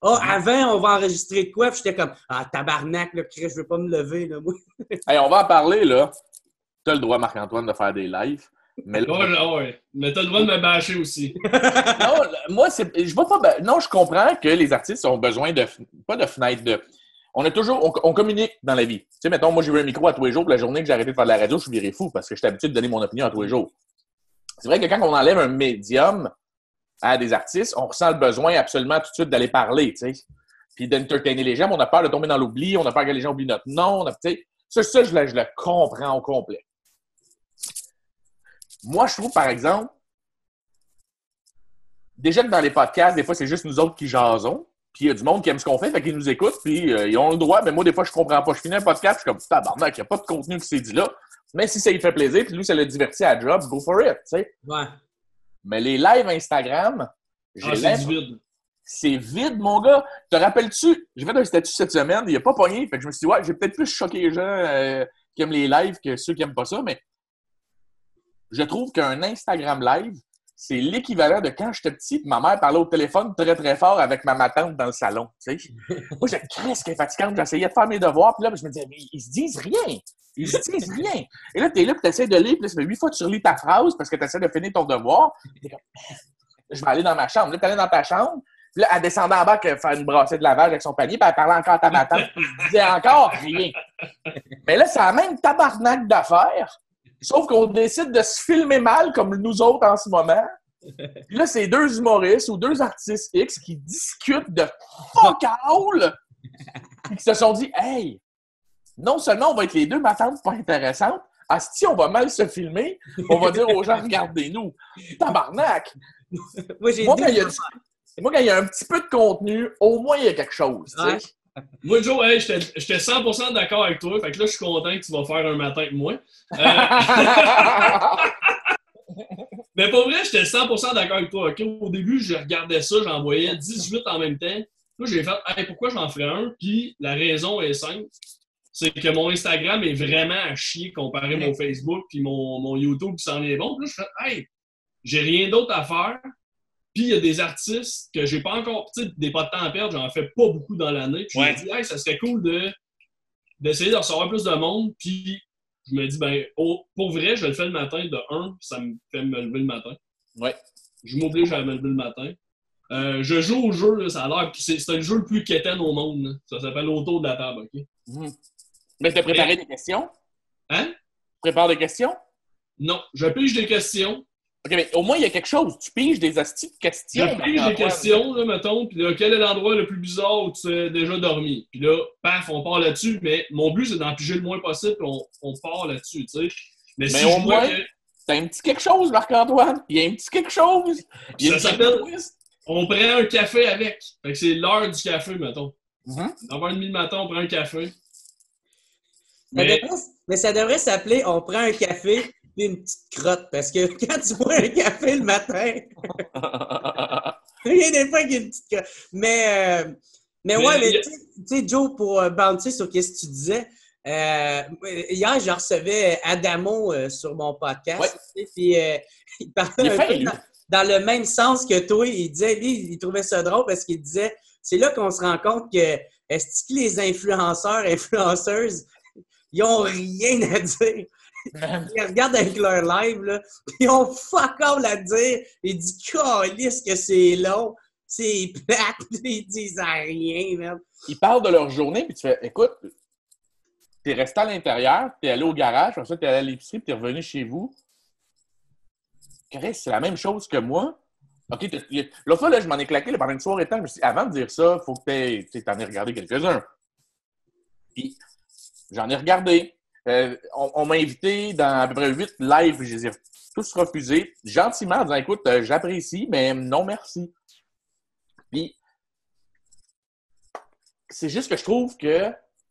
Ah, oh, avant, on va enregistrer de quoi? Puis j'étais comme, ah, tabarnak, là, Chris, je veux pas me lever, là, moi. Hey, on va en parler, là. Tu as le droit, Marc-Antoine, de faire des lives. Mais là, ouais, ouais. Mais t'as le droit de me bâcher aussi. non, moi, c'est, je vois pas. Non, je comprends que les artistes ont besoin de. Pas de fenêtre, de. On a toujours. On, on communique dans la vie. Tu sais, mettons, moi, j'ai eu un micro à tous les jours. Puis la journée que j'ai arrêté de faire de la radio, je suis viré fou parce que j'étais habitué de donner mon opinion à tous les jours. C'est vrai que quand on enlève un médium à des artistes, on ressent le besoin absolument tout de suite d'aller parler, tu sais. Puis d'entertainer les gens. Mais on a peur de tomber dans l'oubli. On a peur que les gens oublient notre nom. On a, tu sais, ça, ça je, le, je le comprends au complet. Moi, je trouve, par exemple, déjà que dans les podcasts, des fois, c'est juste nous autres qui jasons, puis il y a du monde qui aime ce qu'on fait, fait qu'ils nous écoutent, puis euh, ils ont le droit, mais moi, des fois, je comprends pas. Je finis un podcast, je suis comme, tabarnak, il n'y a pas de contenu qui s'est dit là, mais si ça lui fait plaisir, puis lui, ça le divertit à la job, go for it, tu sais. Ouais. Mais les lives Instagram, j'ai ah, c'est du vide. C'est vide, mon gars. Te rappelles-tu? J'ai fait un statut cette semaine, il n'a pas pogné, fait que je me suis dit, ouais, j'ai peut-être plus choqué les gens euh, qui aiment les lives que ceux qui n'aiment pas ça, mais je trouve qu'un Instagram live, c'est l'équivalent de quand j'étais petit, ma mère parlait au téléphone très, très fort avec ma matante dans le salon. Tu sais. Moi, j'ai crise qu'elle est fatigante. J'essayais de faire mes devoirs, puis là, je me disais, mais ils se disent rien. Ils se disent rien. Et là, t'es là, puis t'essaies de lire, puis là, ça fait huit fois que tu relis ta phrase parce que t'essaies de finir ton devoir. T'es comme, je vais aller dans ma chambre. Là, t'es allé dans ta chambre, puis là, elle descendait en bas, faire une brassée de lavage avec son panier, puis elle parlait encore à ta matante, puis elle disait encore rien. Mais là, c'est la même tabarnak d'affaires. Sauf qu'on décide de se filmer mal comme nous autres en ce moment. Puis là, c'est deux humoristes ou deux artistes X qui discutent de fuck all et qui se sont dit, hey, non seulement on va être les deux matantes pas intéressantes, asti, on va mal se filmer, on va dire aux gens, regardez-nous. Tabarnak! Moi, j'ai moi, dit... quand il y a, moi, quand il y a un petit peu de contenu, au moins, il y a quelque chose. Ouais. Moi, Joe, hey, j'étais cent pour cent d'accord avec toi. Fait que là, je suis content que tu vas faire un matin avec moi. Euh... Mais pour vrai, j'étais cent pour cent d'accord avec toi. Okay? Au début, je regardais ça, j'en voyais dix-huit en même temps. Là, j'ai fait, hey, pourquoi j'en ferais un? Puis la raison est simple. C'est que mon Instagram est vraiment à chier comparé à mon Facebook puis mon, mon YouTube qui s'en est bon. Puis là, je fais, hey, j'ai rien d'autre à faire. Puis il y a des artistes que j'ai pas encore, tu sais, des pas de temps à perdre, j'en fais pas beaucoup dans l'année. Puis ouais. je me dis, hey, ça serait cool de, d'essayer de recevoir plus de monde. Puis je me dis, ben, oh, pour vrai, je le fais le matin de un, ça me fait me lever le matin. Ouais. Je m'oblige à me lever le matin. Euh, je joue au jeu, là, ça a l'air, c'est, c'est le jeu le plus quétaine au monde. Là. Ça s'appelle Autour de la table, OK? Mmh. Mais tu as préparé Et... des questions? Hein? Tu prépares des questions? Non, je pige des questions. OK, mais au moins, il y a quelque chose. Tu piges des hosties de questions. Je pige des questions, là, mettons, puis là, quel est l'endroit le plus bizarre où tu as déjà dormi? Puis là, paf, on part là-dessus, mais mon but, c'est d'en piger le moins possible, puis on, on part là-dessus, tu sais. Mais, mais si au je moins, que... t'as un petit quelque chose, Marc-Antoine. Il y a un petit quelque chose. Il y a ça s'appelle... On prend un café avec. Fait que c'est l'heure du café, mettons. Mm-hmm. Dans vingt et demi le matin, on prend un café. Mais... Ça devrait, mais ça devrait s'appeler « On prend un café » puis une petite crotte, parce que quand tu bois un café le matin, il y a des fois qu'il y a une petite crotte. Mais, euh, mais, mais ouais, mais a... tu sais, Joe, pour euh, bouncer sur ce que tu disais, euh, hier, je recevais Adamo euh, sur mon podcast, ouais. Puis euh, il parlait il un peu dans, dans le même sens que toi. Il disait, lui, il trouvait ça drôle parce qu'il disait, c'est là qu'on se rend compte que est-ce que les influenceurs, influenceuses, ils ont rien à dire. Ils regardent avec leur live, là, puis ils ont fuck all à dire. Ils disent « Calisse que c'est long, c'est plate. » Ils disent rien, man. Ils parlent de leur journée, puis tu fais « Écoute, t'es resté à l'intérieur, t'es allé au garage, ensuite t'es allé à l'épicerie, puis t'es revenu chez vous. Chris, c'est la même chose que moi. OK, l'autre fois, là, je m'en ai claqué là, pendant une soirée de temps. Je me suis dit, avant de dire ça, il faut que tu t'en aies regardé quelques-uns. Puis, j'en ai regardé. Euh, on, on m'a invité dans à peu près huit lives, je les ai tous refusés, gentiment, en disant, écoute, euh, j'apprécie, mais non, merci. Puis, c'est juste que je trouve que,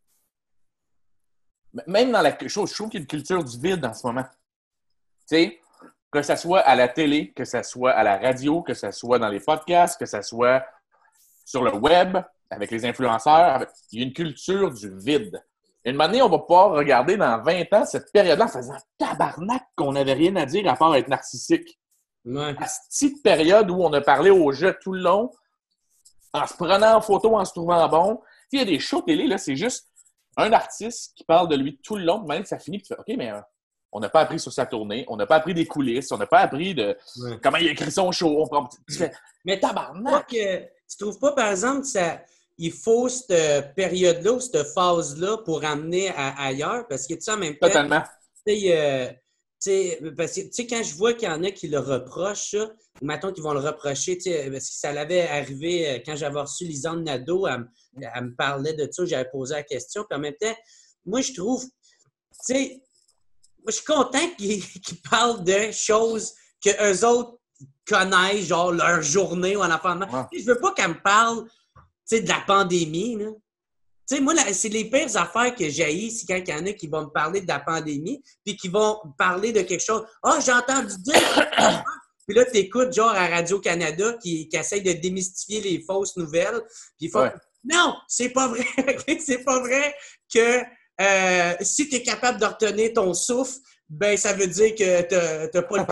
même dans la chose, je trouve qu'il y a une culture du vide en ce moment. Tu sais, que ça soit à la télé, que ça soit à la radio, que ça soit dans les podcasts, que ça soit sur le web, avec les influenceurs, il y a une culture du vide. Une année, on va pouvoir regarder dans vingt ans cette période-là en faisant tabarnak qu'on n'avait rien à dire à part être narcissique. Ouais. À cette petite période où on a parlé au jeu tout le long, en se prenant en photo, en se trouvant bon. Il y a des shows télé, là, c'est juste un artiste qui parle de lui tout le long, même ça finit, tu fais, OK, mais euh, on n'a pas appris sur sa tournée, on n'a pas appris des coulisses, on n'a pas appris de Ouais. comment il a écrit son show. On prend... Tu fais, mais tabarnak! Que, tu trouves pas, par exemple, que ça, il faut cette période-là ou cette phase-là pour amener à, ailleurs? Parce que, tu sais, en même temps, Totalement. tu sais, euh, tu sais, parce que, tu sais, quand je vois qu'il y en a qui le reprochent, ça, ou mettons qu'ils vont le reprocher, tu sais, parce que ça l'avait arrivé euh, quand j'avais reçu Lisanne Nadeau, elle, me- elle me parlait de ça, j'avais posé la question, puis en même temps, moi, je trouve, tu sais, moi, je suis content qu'ils qu'ils parlent de choses que eux autres connaissent, genre leur journée ou en enfant. Ouais. Je veux pas qu'elle me parle, tu sais, de la pandémie, là. Tu sais, moi, là, c'est les pires affaires que j'haïs, c'est quand il y en a qui vont me parler de la pandémie, puis qui vont me parler de quelque chose. « Ah, oh, j'ai entendu dire... » Puis là, tu écoutes genre à Radio-Canada qui, qui essaye de démystifier les fausses nouvelles. Puis il faut... Ouais. Non, c'est pas vrai. C'est pas vrai que euh, si tu es capable de retenir ton souffle, ben ça veut dire que t'as, t'as pas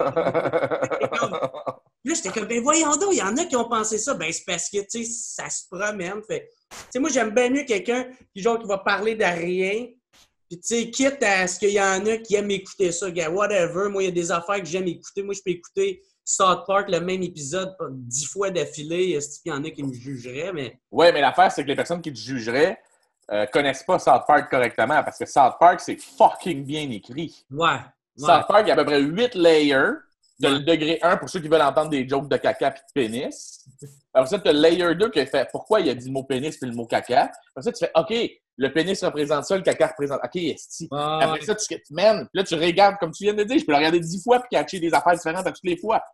le... Là, j'étais comme, ben voyons donc, il y en a qui ont pensé ça. Ben c'est parce que, tu sais, ça se promène. Fait, tu sais, moi, j'aime bien mieux quelqu'un qui, genre, qui va parler de rien. Puis, tu sais, quitte à ce qu'il y en a qui aiment écouter ça, gars, whatever. Moi, il y a des affaires que j'aime écouter. Moi, je peux écouter South Park, le même épisode, dix fois d'affilée. Il y en a qui me jugeraient, mais... Oui, mais l'affaire, c'est que les personnes qui te jugeraient euh, connaissent pas South Park correctement, parce que South Park, c'est fucking bien écrit. Ouais. ouais. South Park, il y a à peu près huit layers. De le degré un pour ceux qui veulent entendre des jokes de caca et de pénis. Après ça, tu as le layer deux qui fait pourquoi il a dit le mot pénis puis le mot caca. Après ça, tu fais OK, le pénis représente ça, le caca représente. OK, esti. Ah, Après ouais. ça, tu man, là, tu regardes, comme tu viens de dire, je peux le regarder dix fois puis catcher des affaires différentes à toutes les fois.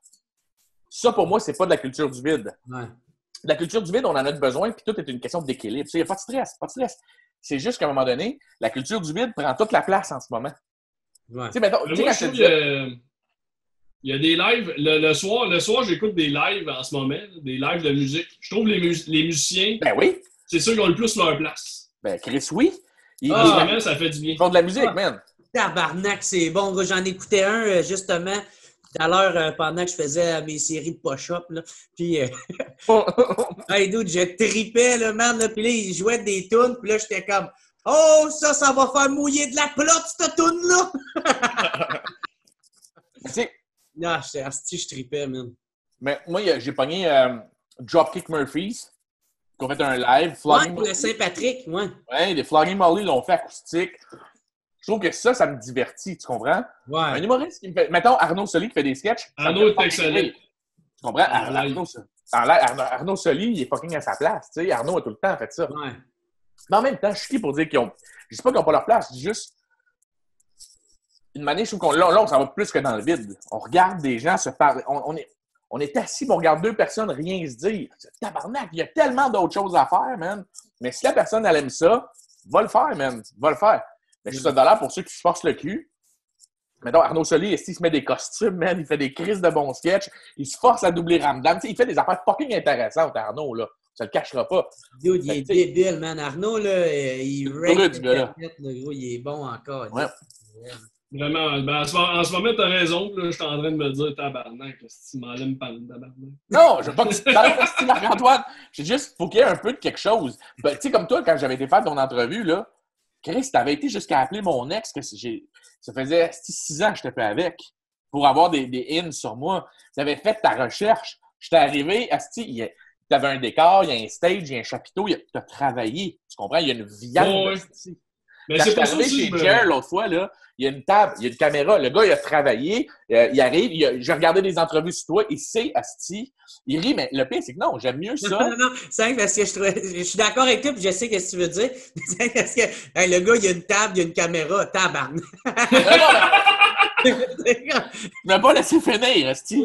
Ça, pour moi, c'est pas de la culture du vide. Ouais. La culture du vide, on en a besoin, puis tout est une question d'équilibre. Il n'y a pas de stress, pas de stress. C'est juste qu'à un moment donné, la culture du vide prend toute la place en ce moment. Ouais. Tu sais, mettons, tu sais, Moi, quand je je te trouve disais- que, il y a des lives, le, le soir, le soir, j'écoute des lives en ce moment, des lives de musique. Je trouve les, mus- les musiciens, Ben oui, c'est ceux qui ont le plus leur place. ben Chris, oui. Ils, En Ah. ce ils- moment, ça fait du bien. ils font de la musique, Ah. man. Tabarnak, c'est bon. Gros, j'en écoutais un, euh, justement, tout à l'heure, euh, pendant que je faisais euh, mes séries de push-up, là. Puis, euh, hey, dude, je tripais, là, man, là. Puis là, il jouait des tunes. Puis là, j'étais comme, oh, ça, ça va faire mouiller de la pelote, cette tune-là! Tu sais, Non, j'étais, asti, je tripais, man. mais moi, y a- j'ai pogné euh, Dropkick Murphys, qui ont fait un live. Ouais, Flogging pour le Saint-Patrick, ouais. Ouais, les Flogging Molly l'ont fait acoustique. Je trouve que ça, ça me divertit, tu comprends? Un Ouais. humoriste qui me fait... Mettons Arnaud Soli qui fait des sketchs. ça me Arnaud fait est fucking excellent. rire. Tu comprends? En Ar- live. Arnaud, ça- en live, Arnaud, Arnaud Soli, il est fucking à sa place. Tu sais, Arnaud a tout le temps fait ça. Ouais. Mais en même temps, je suis qui pour dire qu'ils ont... Je dis pas qu'ils n'ont pas leur place, je dis juste... Une manière, je trouve qu'on là, là, on s'en va plus que dans le vide. On regarde des gens se parler. On, on est, on est assis, mais on regarde deux personnes rien se dire. Tabarnak, il y a tellement d'autres choses à faire, man. Mais si la personne, elle aime ça, va le faire, man. Va le faire. Mais je suis ça dollar pour ceux qui se forcent le cul. Mettons, Arnaud Soli, il se met des costumes, man. Il fait des crises de bons sketchs. Il se force à doubler Ramdam. Tu sais, il fait des affaires fucking intéressantes, Arnaud, là. Ça le cachera pas. Dude, il Fait est que, tu sais, débile, man. Arnaud, là, euh, il heureux, rate ce gars-là. Internet, là, gros, il est bon encore. Ouais. Vraiment, ben, en, ce, moment- en ce moment, t'as raison. Là, je suis en train de me dire, tabarnak, si tu m'en me parler de tabarnak. Non, je veux pas que tu te parles de Marc-Antoine. C'est juste, faut qu'il y ait un peu de quelque chose. Ben, tu sais, comme toi, quand j'avais été faire ton entrevue, là, Chris, t'avais été jusqu'à appeler mon ex, que j'ai, ça faisait six ans que je t'ai fait avec, pour avoir des, des ins sur moi. Tu avais fait ta recherche. J'étais arrivé, asti, il y a- t'avais un décor, il y a un stage, il y a un chapiteau, il y a- t'as travaillé. Tu comprends? Il y a une viande. Ouais, ouais. asti. Mais Quand c'est je suis pas ça arrivé aussi, chez je me- Jer l'autre fois, là, il y a une table, il y a une caméra. Le gars, il a travaillé. euh, il arrive, il a- j'ai regardé des entrevues sur toi. Il sait, asti. Il rit, mais le pire, c'est que non, j'aime mieux ça. Non, non, non, c'est vrai parce que je, trouvais- je suis d'accord avec toi, puis je sais ce que tu veux dire. C'est vrai parce que hey, le gars, il y a une table, il y a une caméra, tabarnak. Je ne vais pas laisser finir, asti.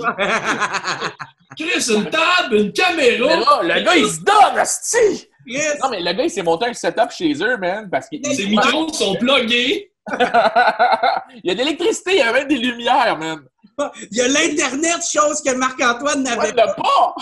Chris, une table, une Mais caméra. là, le gars, il se donne, asti. Yes. Non, mais le gars, il s'est monté un setup chez eux, man, parce qu'il... Ses micros sont pluggés. il y a de l'électricité, il y a même des lumières, man. Il y a l'Internet, chose que Marc-Antoine Ouais, n'avait il pas. l'a pas!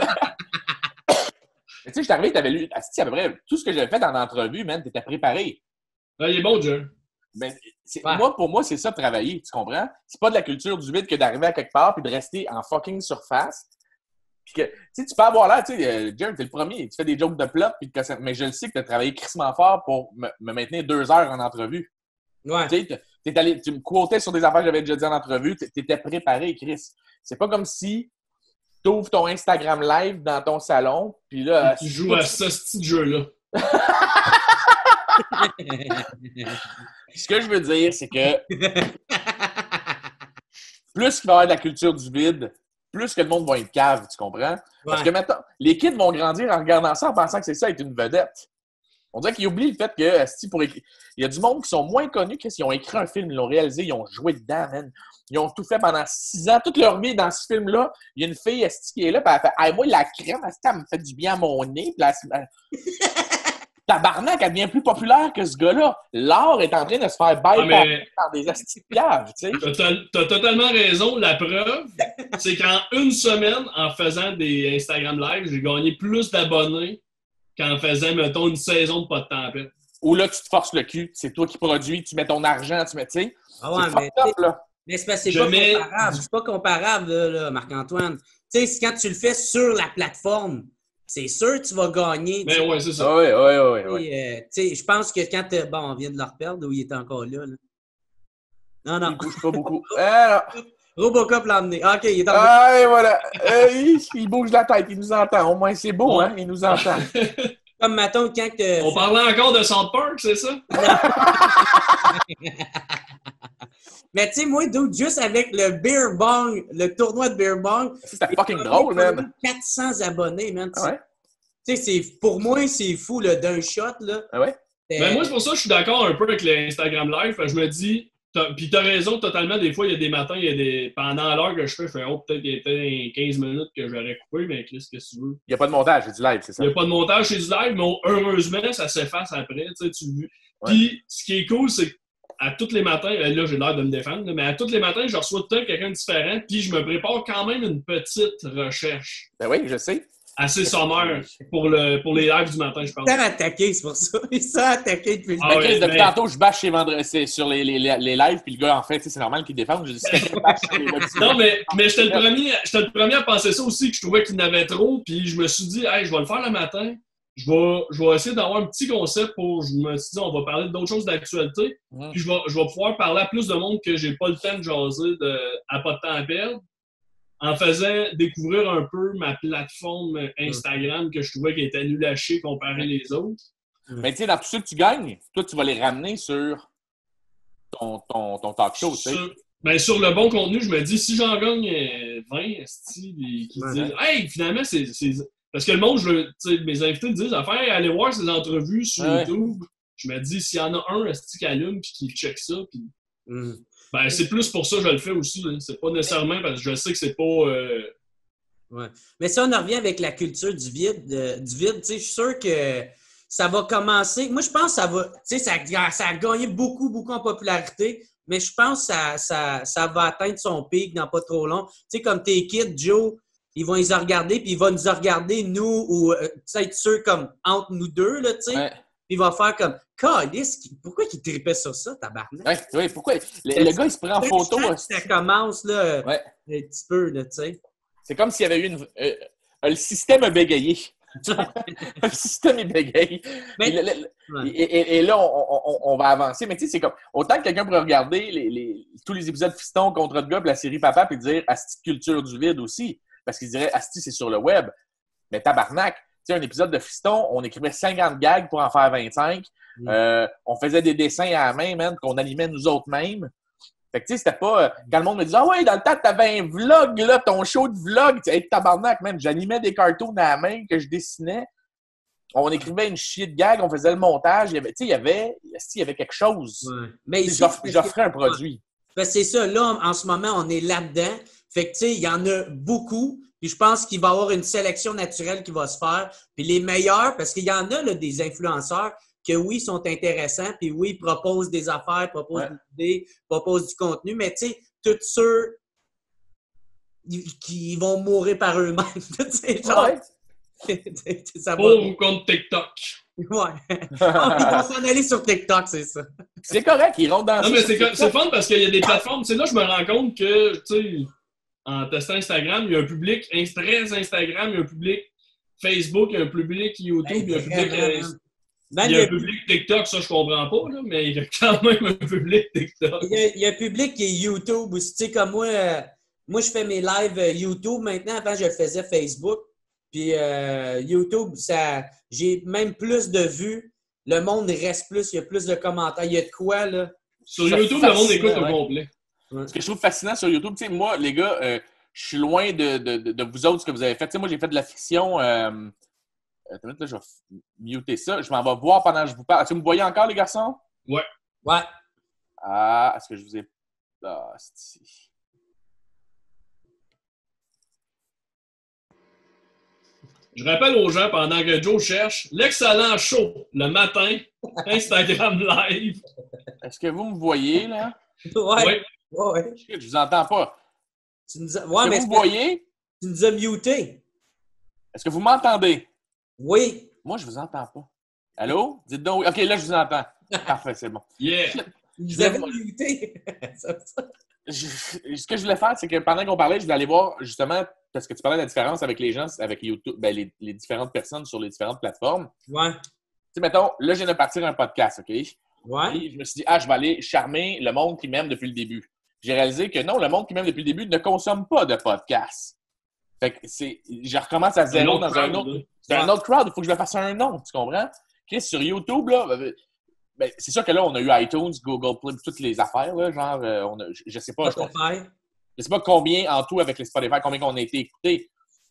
Mais tu sais, je suis arrivé, t'avais lu, asti, à peu près, tout ce que j'avais fait dans l'entrevue, man, t'étais préparé. Ah, il est bon, Joe. Mais c'est- Ouais. moi, pour moi, c'est ça, travailler, tu comprends? C'est pas de la culture du vide que d'arriver à quelque part puis de rester en fucking surface. Puis que, tu sais, tu peux avoir l'air, tu sais, euh, Jerry, t'es le premier, tu fais des jokes de plot, puis que ça- mais je le sais que tu as travaillé crissement fort pour me, me maintenir deux heures en entrevue. Ouais. Tu sais, t'es allé, tu me quotais sur des affaires que j'avais déjà dit en entrevue, tu étais préparé, Chris. C'est pas comme si tu ouvres ton Instagram live dans ton salon, puis là... Tu joues à ce petit jeu-là. Ce que je veux dire, c'est que plus qu'il va y avoir de la culture du vide, plus que le monde va être cave, tu comprends? Parce Ouais. que maintenant, les kids vont grandir en regardant ça, en pensant que c'est ça, être une vedette. On dirait qu'ils oublient le fait que, asti, pour écri- il y a du monde qui sont moins connus qu'ils ont écrit un film, ils l'ont réalisé, ils ont joué dedans, man. Ils ont tout fait pendant six ans, toute leur vie dans ce film-là. Il y a une fille, asti, qui est là, puis elle fait « Hey, moi, la crème, asti, elle me fait du bien à mon nez. » Puis là, elle- tabarnak, elle devient plus populaire que ce gars-là. L'art est en train de se faire bypasser Ah, mais- par des asti de piaves, tu sais. T'as, t'as- t'as totalement raison. La preuve, c'est qu'en une semaine, en faisant des Instagram Live, j'ai gagné plus d'abonnés qu'en faisant, mettons, une saison de pas de tempête. Ou là, tu te forces le cul, c'est toi qui produis, tu mets ton argent, tu mets, tu sais. Ah ouais, c'est mais, fucked up, là. mais c'est parce que c'est Je pas mets- comparable. C'est pas comparable, là, là, Marc-Antoine. Tu sais, c'est quand tu le fais sur la plateforme, c'est sûr que tu vas gagner. tu Mais sais. ouais, c'est ça. Ah oui, oui, oui, oui. Et, euh, tu sais, je pense que quand t'es- bon, on vient de le reperdre ou il est encore là. là. Non, non. Il bouge pas beaucoup. Ah, non. Robocop l'a emmené. Ah, OK, il est en Ah, et voilà. Euh, il, il bouge la tête, il nous entend. Au moins, c'est beau, hein? Il nous entend. Comme, mettons, quand que... On parlait encore de South Park, c'est ça? Mais tu sais, moi, dude, juste avec le Beer Bong, le tournoi de Beer Bong... C'était fucking drôle, man. quatre cents abonnés, man. Ah ouais? Tu sais, c'est- pour moi, c'est fou, là, d'un shot, là. Ah ouais? Euh, Ben moi, c'est pour ça que je suis d'accord un peu avec l'Instagram Live. Fait que je me dis, t'as- puis t'as raison totalement, des fois, il y a des matins, il y a des. Pendant l'heure que je fais, je fais, oh, peut-être qu'il y a peut-être quinze minutes que j'aurais coupé, mais qu'est-ce que tu veux? Il n'y a pas de montage, c'est du live, c'est ça. Il n'y a pas de montage, c'est du live, mais heureusement, ça s'efface après, tu sais, tu le vois. Ouais. Puis, ce qui est cool, c'est qu'à tous les matins, là, j'ai l'air de me défendre, là, mais à tous les matins, je reçois tout le temps quelqu'un de différent, puis je me prépare quand même une petite recherche Ben oui, je sais. assez sommaire pour, le, pour les lives du matin, je pense. Il s'est attaqué, c'est pour ça. Il s'est attaqué depuis le Ah Ben, ouais, Chris, depuis mais- tantôt, je bâche chez vendredi, c'est sur les, les, les, les lives, puis le gars, en fait, tu sais, c'est normal qu'il défende. Je dis, c'est quelqu'un bâche sur les websites. Non, mais, mais j'étais le premier, j'étais le premier à penser ça aussi, que je trouvais qu'il y en avait trop, puis je me suis dit, hey, je vais le faire le matin. Je vais, je vais essayer d'avoir un petit concept pour, je me suis dit, on va parler d'autres choses d'actualité, Mm. puis je vais, je vais pouvoir parler à plus de monde que j'ai pas le temps de jaser de, à pas de temps à perdre, en faisant découvrir un peu ma plateforme Instagram que je trouvais qu'elle était nulle à chier comparé les autres. Mais tu sais, dans tout ce que tu gagnes, toi, tu vas les ramener sur ton, ton, ton talk show, tu sais. Sur, ben, sur le bon contenu, je me dis, si j'en gagne euh, vingt, esti, et qui Ouais. disent, hey, finalement, c'est. c'est- Parce que le monde, je, tu sais, mes invités me disent, enfin, hey, allez voir ces entrevues sur Ouais. YouTube. Je me dis, s'il y en a un, esti, qui allume, puis qui check ça, puis. Mm. Ben, c'est plus pour ça que je le fais aussi. Là. C'est pas nécessairement parce que je sais que c'est pas. Euh... Ouais. Mais si on en revient avec la culture du vide, euh, du vide, tu sais, je suis sûr que ça va commencer. Moi, je pense que ça va. Tu sais, ça, a- ça a gagné beaucoup, beaucoup en popularité, mais je pense que ça, ça, ça va atteindre son pic dans pas trop long. Tu sais, comme tes kids, Joe, ils vont les regarder, puis ils vont nous regarder, nous, ou euh, tu sais, être sûr comme entre nous deux, là, tu sais. Ouais. Puis il va faire comme, Calice, pourquoi il tripait sur ça, tabarnak? Ouais, ouais, pourquoi? Le, le gars, il se prend en photo. Quand hostie. ça commence, là, Ouais. un petit peu, là, tu sais. C'est comme s'il y avait eu une. euh, le système a bégayé. Le système est bégaye. Mais- Et, le- le- Ouais. et- et- et là, on, on- on va avancer. Mais tu sais, c'est comme. Autant que quelqu'un pourrait regarder les, les- tous les épisodes Fiston contre de gars, puis la série Papa, puis dire Asti de culture du vide aussi. Parce qu'il dirait Asti, c'est sur le web. Mais tabarnak. Tu sais, un épisode de Fiston, on écrivait cinquante gags pour en faire vingt-cinq. Mm. Euh, on faisait des dessins à la main, man, qu'on animait nous autres mêmes. Fait que, tu sais, c'était pas... euh, quand le monde me disait « Ah ouais, dans le temps, t'avais un vlog, là, ton show de vlog. » Tu sais, hey, tabarnak, man, j'animais des cartoons à la main que je dessinais. On écrivait une chier de gag, on faisait le montage. Il y avait, tu sais, il y avait, il y avait quelque chose. Ouais. Mais Tu sais, ici, j'off- c'est- J'offrais un produit. Ben, c'est ça. Là, en en ce moment, on est là-dedans. Fait que, tu sais, il y en a beaucoup. Puis je pense qu'il va y avoir une sélection naturelle qui va se faire. Puis les meilleurs, parce qu'il y en a là, des influenceurs que, oui, sont intéressants. Puis oui, ils proposent des affaires, proposent Ouais. des idées, proposent du contenu. Mais, tu sais, tous ceux qui vont mourir par eux-mêmes. Tu sais, genre, Ouais. ça va. Pour ou contre TikTok. Ouais. Ah, ils vont s'en aller sur TikTok, c'est ça. C'est correct, ils rentrent dans Non, ça mais sur c'est, TikTok. c'est fun parce qu'il y a des plateformes. Tu sais, là, je me rends compte que, tu sais, en testant Instagram. Il y a un public très Instagram, il y a un public Facebook, il y a un public YouTube, il y a un public, euh, il y a un public TikTok, ça je comprends pas, là, mais il y a quand même un public TikTok. Il y a, il y a un public qui est YouTube aussi. Tu sais, comme moi, euh, moi je fais mes lives euh, YouTube maintenant. Avant, je le faisais Facebook. Puis euh, YouTube, ça, j'ai même plus de vues. Le monde reste plus, il y a plus de commentaires. Il y a de quoi, là? Sur YouTube, le monde écoute au complet. Ce que je trouve fascinant sur YouTube, tu sais, moi, les gars, euh, je suis loin de, de, de, de vous autres, ce que vous avez fait. Tu sais, moi, j'ai fait de la fiction. Euh... Attends, là, je vais muter ça. Je m'en vais voir pendant que je vous parle. Est-ce que vous me voyez encore, les garçons? Ouais. Ouais. Ah, est-ce que je vous ai... Ah, c'est ici. Je rappelle aux gens, pendant que Joe cherche, l'excellent show, le matin, Instagram Live. Est-ce que vous me voyez, là? Ouais. Ouais. Ouais. Je vous entends pas. Tu nous as... Est-ce ouais, que mais vous me voyez? Tu nous as mutés. Est-ce que vous m'entendez? Oui. Moi, je vous entends pas. Allô? Dites donc oui. OK, là, je vous entends. Parfait, c'est bon. Yeah. Tu nous Je avais vais- mutés. Ça- ça- Je- ce que je voulais faire, c'est que pendant qu'on parlait, je voulais aller voir justement, parce que tu parlais de la différence avec les gens, avec YouTube, ben, les, les différentes personnes sur les différentes plateformes. Ouais. Tu sais, mettons, là, je viens de partir un podcast, OK? Ouais. Et je me suis dit, ah, je vais aller charmer le monde qui m'aime depuis le début. J'ai réalisé que non, le monde qui m'aime depuis le début ne consomme pas de podcasts. Fait que c'est, je recommence à zéro dans un autre. C'est un autre crowd, il faut que je le fasse un nom, tu comprends? Chris, sur YouTube, là, ben, c'est sûr que là, on a eu iTunes, Google Play, toutes les affaires, là, genre, euh, on a, je, je sais pas, je, Spotify. je sais pas combien en tout avec les Spotify, combien on a été écoutés.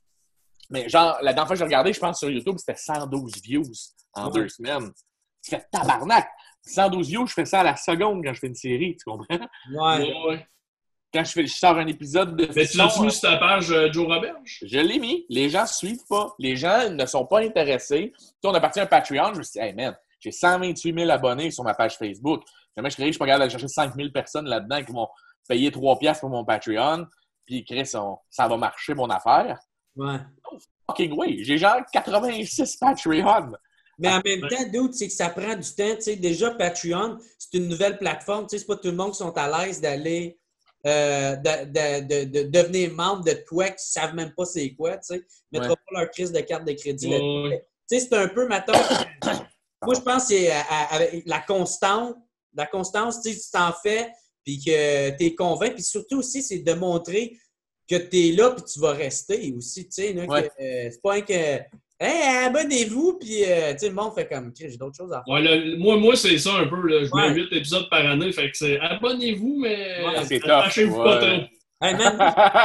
Mais genre, la dernière fois que j'ai regardé, je pense sur YouTube, c'était cent douze views en Ouais. deux semaines. Tu fais tabarnak! cent douze views, je fais ça à la seconde quand je fais une série, tu comprends? Ouais. Ouais, ouais. Quand je, fais, je sors un épisode de Mais tu fiction, l'as-tu mis sur ta page euh, Joe Roberge? je l'ai mis. Les gens ne suivent pas. Les gens ne sont pas intéressés. Tu sais, on a parti un Patreon. Je me suis dit, hey man, j'ai cent vingt-huit mille abonnés sur ma page Facebook. Jamais je crée, je suis pas capable d'aller chercher cinq mille personnes là-dedans qui vont payer trois piastres pour mon Patreon. Puis, Chris, on- ça va marcher mon affaire. Ouais. Fucking way. J'ai genre quatre-vingt-six Patreon. Mais en même temps, dude, c'est que ça prend du temps. Tu sais, déjà, Patreon, c'est une nouvelle plateforme. Tu sais, c'est pas tout le monde qui sont à l'aise d'aller euh, de, de, de, de devenir membre de quoi qui savent même pas c'est quoi. Tu sais, ils mettront Ouais. pas leur crise de carte de crédit. Ouais, là-dessus. ouais. Tu sais, c'est un peu, maintenant. Moi, je pense que c'est à- à- avec la constance. La constance, tu sais, si tu t'en fais, puis que tu es convaincu. Puis surtout aussi, c'est de montrer que tu es là, puis tu vas rester aussi. Tu sais, là, Ouais. que, euh, c'est pas un que. Hey, abonnez-vous, puis euh, tu sais, le monde fait comme, OK, j'ai d'autres choses à faire. Ouais, là, moi, moi c'est ça un peu. Là. Je Ouais. mets huit épisodes par année. Fait que c'est abonnez-vous, mais Ouais, c'est tough, attachez-vous pas ouais. trop. Hey, man,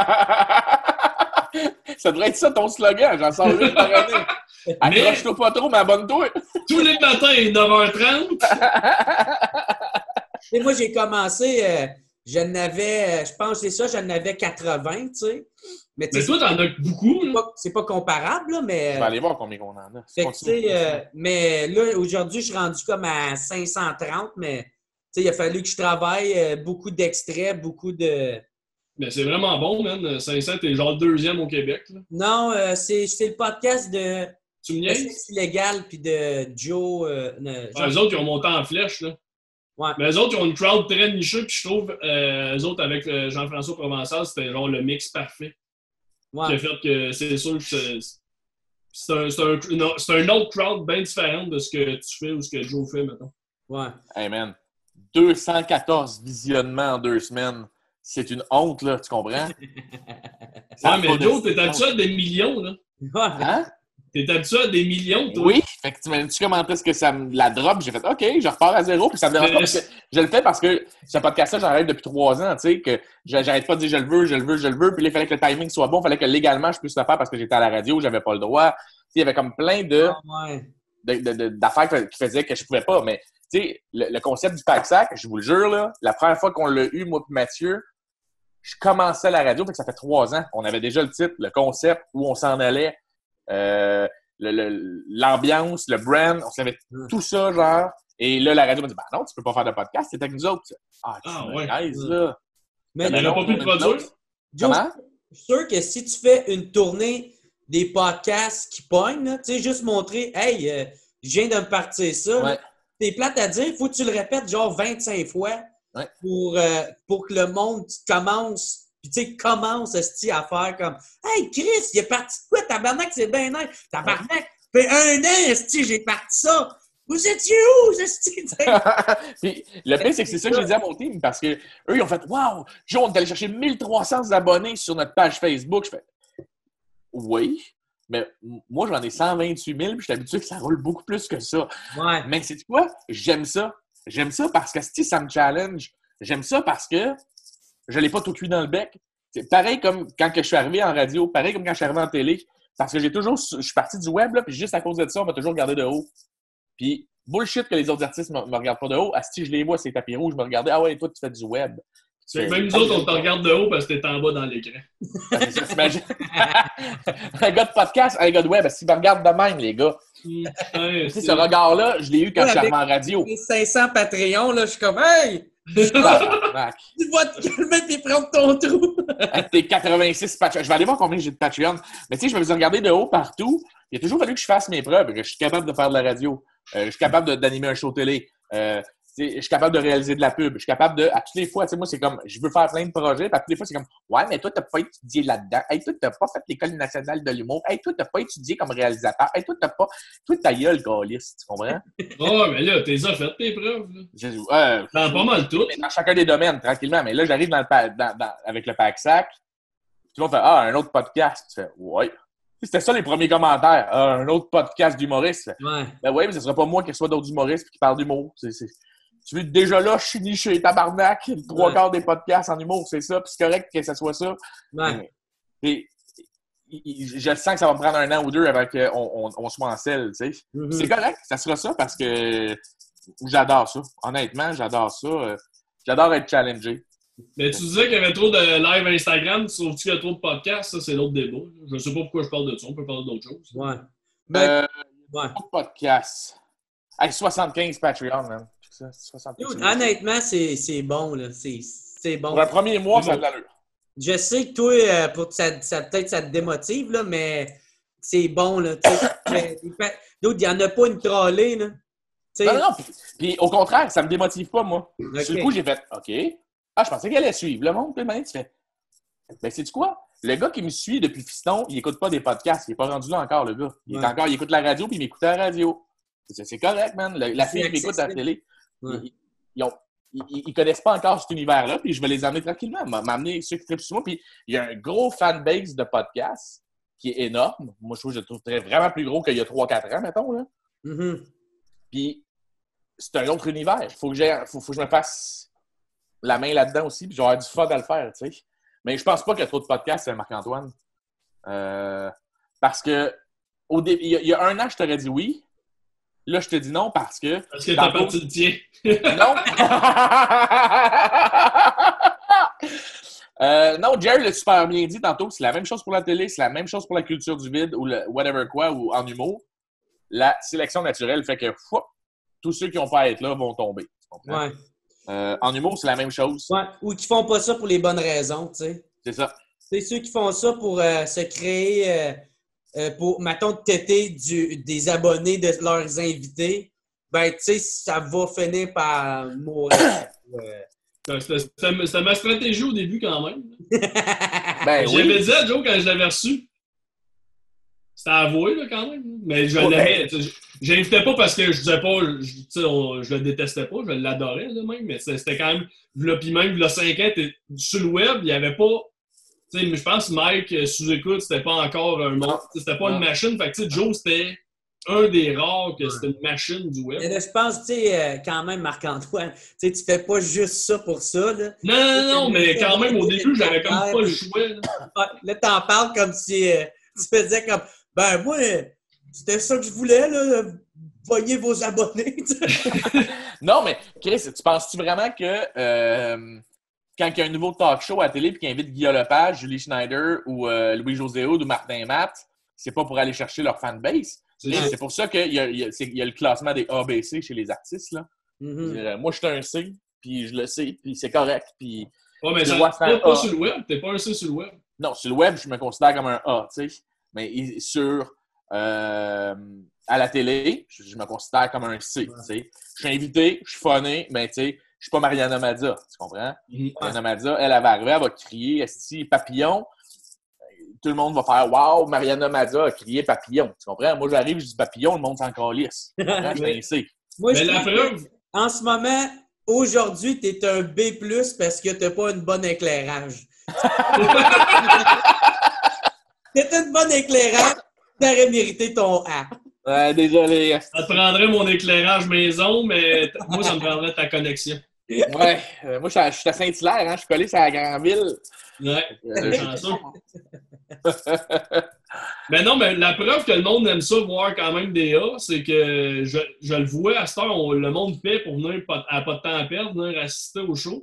Ça devrait être ça ton slogan. J'en sors une par année. Accroche-toi pas trop, mais abonne-toi. Tous les matins, neuf heures trente. tu sais, moi, j'ai commencé, euh, je n'avais, je pense, c'est ça, j'en avais quatre-vingts, tu sais. Mais tu Mais sais, toi, t'en as beaucoup. c'est Là. pas, c'est pas comparable, là, mais. Je vais aller voir combien on en a. Fait que, tu sais, euh, mais là, aujourd'hui, je suis rendu comme à cinq cent trente, mais tu sais, il a fallu que je travaille euh, beaucoup d'extraits, beaucoup de. Mais c'est vraiment bon, man. cinq cents, t'es genre le deuxième au Québec. Là. Non, euh, c'est, c'est le podcast de Tu me de niaises? Sexe illégal puis de Joe. Euh, ne- Ouais, Jean- eux autres, ils ont monté en flèche. Là. Ouais. Mais eux autres, ils ont une crowd très nichée. Puis je trouve, euh, eux autres, avec euh, Jean-François Provençal, c'était genre le mix parfait. ouais. Qui a fait que c'est sûr que c'est, c'est, un, c'est, un, non, c'est un autre crowd bien différent de ce que tu fais ou ce que Joe fait, mettons. Ouais. Hey man, deux cent quatorze visionnements en deux semaines. C'est une honte, là, tu comprends? Ça Ouais, a mais pas de- Joe, t'es habitué à des millions, là. Ouais. Hein? T'es habitué à des millions, toi. Oui, fait que tu m'as dit comment est-ce que ça me la drop, j'ai fait OK, je repars à zéro, puis ça me dérange Mais- pas parce que je le fais parce que ce podcast-là, j'en rêve depuis trois ans, tu sais, que j'arrête pas de dire je le veux, je le veux, je le veux, puis là, il fallait que le timing soit bon, il fallait que légalement je puisse le faire parce que j'étais à la radio, j'avais pas le droit. Tu sais, il y avait comme plein de, Ah, ouais. de- de- de- d'affaires qui faisaient que je pouvais pas, mais tu sais, le, le concept du pack-sac, je vous le jure, là, la première fois qu'on l'a eu, moi et Mathieu, je commençais à la radio, fait que ça fait trois ans. On avait déjà le titre, le concept, où on s'en allait, euh, le- le- l'ambiance, le brand, on savait tout ça, genre. Et là, la radio m'a dit, ben non, tu peux pas faire de podcast, c'est avec nous autres. Ah, tu Ah, me ouais. niaises, là. Mais Il n'y en a pas plus de produire. Joe, Comment? je suis sûr que si tu fais une tournée des podcasts qui pognent, là, tu sais, juste montrer, hey, euh, je viens de me partir ça. Ouais. là. C'est plate à dire, il faut que tu le répètes genre vingt-cinq fois Ouais. pour, euh, pour que le monde commence Puis tu sais, commence esti, à faire comme « Hey, Chris, il est parti de quoi? Tabarnak, c'est bien nice! Tabarnak, fait un an, esti, j'ai parti ça! Vous étiez où, esti? » Puis le pire, c'est que c'est ça que j'ai dit à mon team, parce que eux, ils ont fait « Wow, Joe, on est allé chercher mille trois cents abonnés sur notre page Facebook. » Je fais « Oui, mais moi, j'en ai cent vingt-huit mille, puis je suis habitué que ça roule beaucoup plus que ça. Ouais. Mais c'est quoi? J'aime ça. J'aime ça parce que si ça me challenge. J'aime ça parce que je l'ai pas tout cuit dans le bec. C'est pareil comme quand que je suis arrivé en radio, pareil comme quand je suis arrivé en télé. Parce que j'ai toujours, je suis parti du web, là, puis juste à cause de ça, on m'a toujours regardé de haut. Puis bullshit que les autres artistes me, me regardent pas de haut. Asti, je les vois, c'est tapis rouge, je me regardais, ah ouais, toi, tu fais du web. C'est même nous autres, on te regarde de haut parce que t'es en bas dans l'écran. C'est ça, t'imagines? Un gars de podcast, un gars de web, s'il me regarde de même, les gars. Ouais, Tu sais, ce regard-là, je l'ai eu quand Ouais, je suis arrivé avec en radio. les cinq cents Patreons, là, je suis comme « Hey! Tabarnak. Tu vas te calmer et prendre ton trou! » Avec tes quatre-vingt-six Patreons. Je vais aller voir combien j'ai de Patreon. Mais tu sais, je me suis regardé de haut partout. Il a toujours fallu que je fasse mes preuves. Que je suis capable de faire de la radio. Euh, je suis capable de, d'animer un show télé. Euh, je suis capable de réaliser de la pub. Je suis capable de... À toutes les fois, tu sais, moi, c'est comme... Je veux faire plein de projets. Puis à toutes les fois, c'est comme... Ouais, mais toi, t'as pas étudié là-dedans. Hey, toi, t'as pas fait l'École nationale de l'humour. Hey, toi, t'as pas étudié comme réalisateur. Hey, toi, t'as pas... Toi, ta gueule, câlisse. Tu comprends? Oh, mais là, t'es déjà fait tes preuves. Là. Je, euh, Dans pas mal tout. Dans chacun des domaines, tranquillement. Mais là, j'arrive dans le pa- dans, dans, avec le pack-sac. Tout le monde fait « Ah, un autre podcast. » Tu fais « Ouais. » C'était ça les premiers commentaires. Ah, un autre podcast d'humoriste. Ouais. Ben ouais, mais ce sera pas moi qui reçois d'autres humoristes qui parlent d'humour. C'est, c'est... Tu veux déjà là, je suis niché, tabarnak. Le trois Ouais. quarts des podcasts en humour, c'est ça. Puis c'est correct que ça soit ça. Ouais. Et, et, et, je sens que ça va me prendre un an ou deux avant qu'on on, on soit en selle, tu sais. Mm-hmm. C'est correct, ça sera ça parce que j'adore ça. Honnêtement, j'adore ça. J'adore être challengé. Mais tu disais qu'il y avait trop de live Instagram. Tu trouves-tu qu'il y a trop de podcasts? Ça, c'est l'autre débat. Je ne sais pas pourquoi je parle de ça. On peut parler d'autre chose. Ouais. Ben, Euh, ouais. podcast. Hey, soixante-quinze Patreon, man. soixante-quinze. Dude, honnêtement, c'est, c'est bon, là. C'est, c'est bon. Pour un premier mois, C'est ça a bon. de l'allure. Je sais que toi, euh, pour, ça, ça, peut-être ça te démotive, là, mais c'est bon, là. tu sais. Mais, Dude, il n'y en a pas une trollée, là. Tu sais. Non, non, non. Puis, puis au contraire, ça me démotive pas, moi. Ok. Sur le coup, j'ai fait OK. Ah, je pensais qu'elle allait suivre le monde. Puis maintenant, tu fais ben, sais-tu quoi? Le gars qui me suit depuis Fiston, il écoute pas des podcasts. Il est pas rendu là encore, le gars. Il Ouais. est encore, il écoute la radio, puis il m'écoute à la radio. C'est, c'est correct, man. La, la C'est fille qui m'écoute à la accessible. télé, Ouais. ils, ils, ont, ils, ils connaissent pas encore cet univers-là, puis je vais les emmener tranquillement. M'a- M'amener ceux qui trippent sur moi. Puis il y a un gros fanbase de podcasts qui est énorme. Moi, je trouve que je le trouverais vraiment plus gros qu'il y a trois quatre ans, mettons, là. Mhm. Puis c'est un autre univers. Il faut que, j'ai, faut, faut que je me fasse la main là-dedans aussi, puis j'aurai du fun à le faire, tu sais. Mais je pense pas qu'il y a trop de podcasts, Marc-Antoine. Euh, parce que au dé- il, y a, il y a un an, je t'aurais dit oui. Là, je te dis non parce que... Parce que t'as tantôt- parti le tien. Non! euh, non, Jerry l'a super bien dit tantôt. C'est la même chose pour la télé, c'est la même chose pour la culture du vide ou le whatever quoi, ou en humour. La sélection naturelle fait que fou, tous ceux qui n'ont pas à être là vont tomber. Tu comprends? Ouais. Euh, en humour, c'est la même chose. Ouais. Ou qui font pas ça pour les bonnes raisons, tu sais. C'est ça. C'est ceux qui font ça pour euh, se créer, euh, euh, pour, mettons, têter du, des abonnés de leurs invités. Ben, tu sais, ça va finir par mourir. Ouais. C'était, c'était- c'était ma stratégie au début, quand même. Ben J'avais oui. dit à Joe quand je l'avais reçu. C'était avoué, là, quand même. Mais je Ouais. l'aimais. tu sais, Je l'invitais pas parce que je disais pas, je, tu sais, on- je le détestais pas, je l'adorais, là, même. Mais c'était, c'était quand même, là, puis même, là, cinq ans, t'es sur le web, il y avait pas. Tu sais, je pense que Mike, euh, sous écoute, c'était pas encore un monde. C'était pas Non. une machine. Fait que, tu sais, Joe, c'était un des rares que c'était une machine du web. Mais là, je pense, tu sais, euh, quand même, Marc-Antoine, tu sais, tu fais pas juste ça pour ça, là. Non, non, non, mais quand même, au début, j'avais comme pas le choix. Là. Ouais, là, t'en parles comme si euh, tu faisais comme, ben, moi, euh, c'était ça que je voulais, là. euh, Voyez vos abonnés, tu sais. Non, mais Chris, tu penses-tu vraiment que euh, quand il y a un nouveau talk show à la télé et qu'il invite Guillaume Lepage, Julie Schneider ou euh, Louis-José Hood ou Martin Matt, c'est pas pour aller chercher leur fanbase? C'est Et ça. c'est pour ça qu'il y a, il y, a, c'est- il y a le classement des A B C chez les artistes. Là. Mhm. Euh, Moi, je suis un C, puis je le sais, puis c'est correct. Puis Ouais, mais Je ça, vois pas, ça, pas ah. sur le web. T'es pas un C sur le web. non, sur le web, je me considère comme un A, tu sais. Mais il- sur euh, à la télé, je, je me considère comme un C, tu sais. Je suis invité, je suis funné, mais tu sais, Je suis pas Mariana Mazza, tu comprends? Mhm. Mariana Mazza, elle, elle va arriver, elle va crier, esti, papillon. Tout le monde va faire « Wow, Mariana Mazza a crié papillon ». Tu comprends? Moi, j'arrive, je dis papillon, le monde s'en calisse. Tu comprends? Je Mais- sais. Moi, Mais je la trouve preuve, que, en ce moment, aujourd'hui, t'es un B plus, parce que t'as pas une bonne éclairage. T'as une bonne éclairage, t'aurais mérité ton A. Ouais, désolé. esti. ça te prendrait mon éclairage maison, mais t- moi, ça me prendrait ta connexion. Ouais. Euh, moi, je suis à, je suis à Saint-Hilaire, hein, je suis collé sur la Grande-Ville. Ouais, Euh, chanceux. Mais non, mais la preuve que le monde aime ça, voir quand même des A, c'est que je, je le vois à cette heure, on- le monde paie pour venir pas- à pas de temps à perdre, venir assister au show.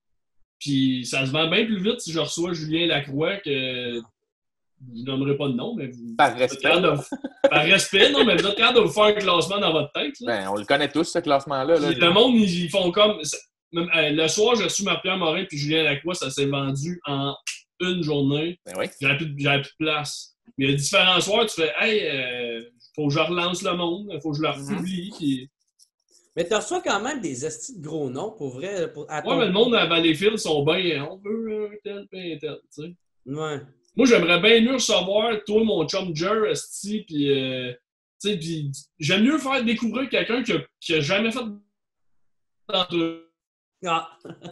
Puis ça se vend bien plus vite si je reçois Julien Lacroix que. Je nommerai pas de nom, mais vous. Par vous êtes respect. capable de- par respect, non, mais vous êtes capable de vous faire un classement dans votre tête. Là. Ben, on le connaît tous, ce classement-là. Là. Puis le monde, ils, ils font comme. ça- même, euh, le soir, j'ai reçu Marc-Pierre Morin puis Julien Lacroix, ça s'est vendu en une journée. Ben oui. J'avais plus, de- j'avais plus de place. Mais il y a différents soirs, tu fais, hey, euh, faut que je relance le monde, faut que je leur Mhm. publie. Puis... Mais tu reçois quand même des estis de gros noms, pour vrai. Pour, à Ouais, ton- mais le monde à Valleyfield sont bien, on veut un tel, un tel, tu sais. Ouais. Moi, j'aimerais bien mieux recevoir, toi, mon chum Jer, esti, puis, euh, tu sais, puis j'aime mieux faire découvrir quelqu'un qui a, qui a jamais fait d'entrevue Ah,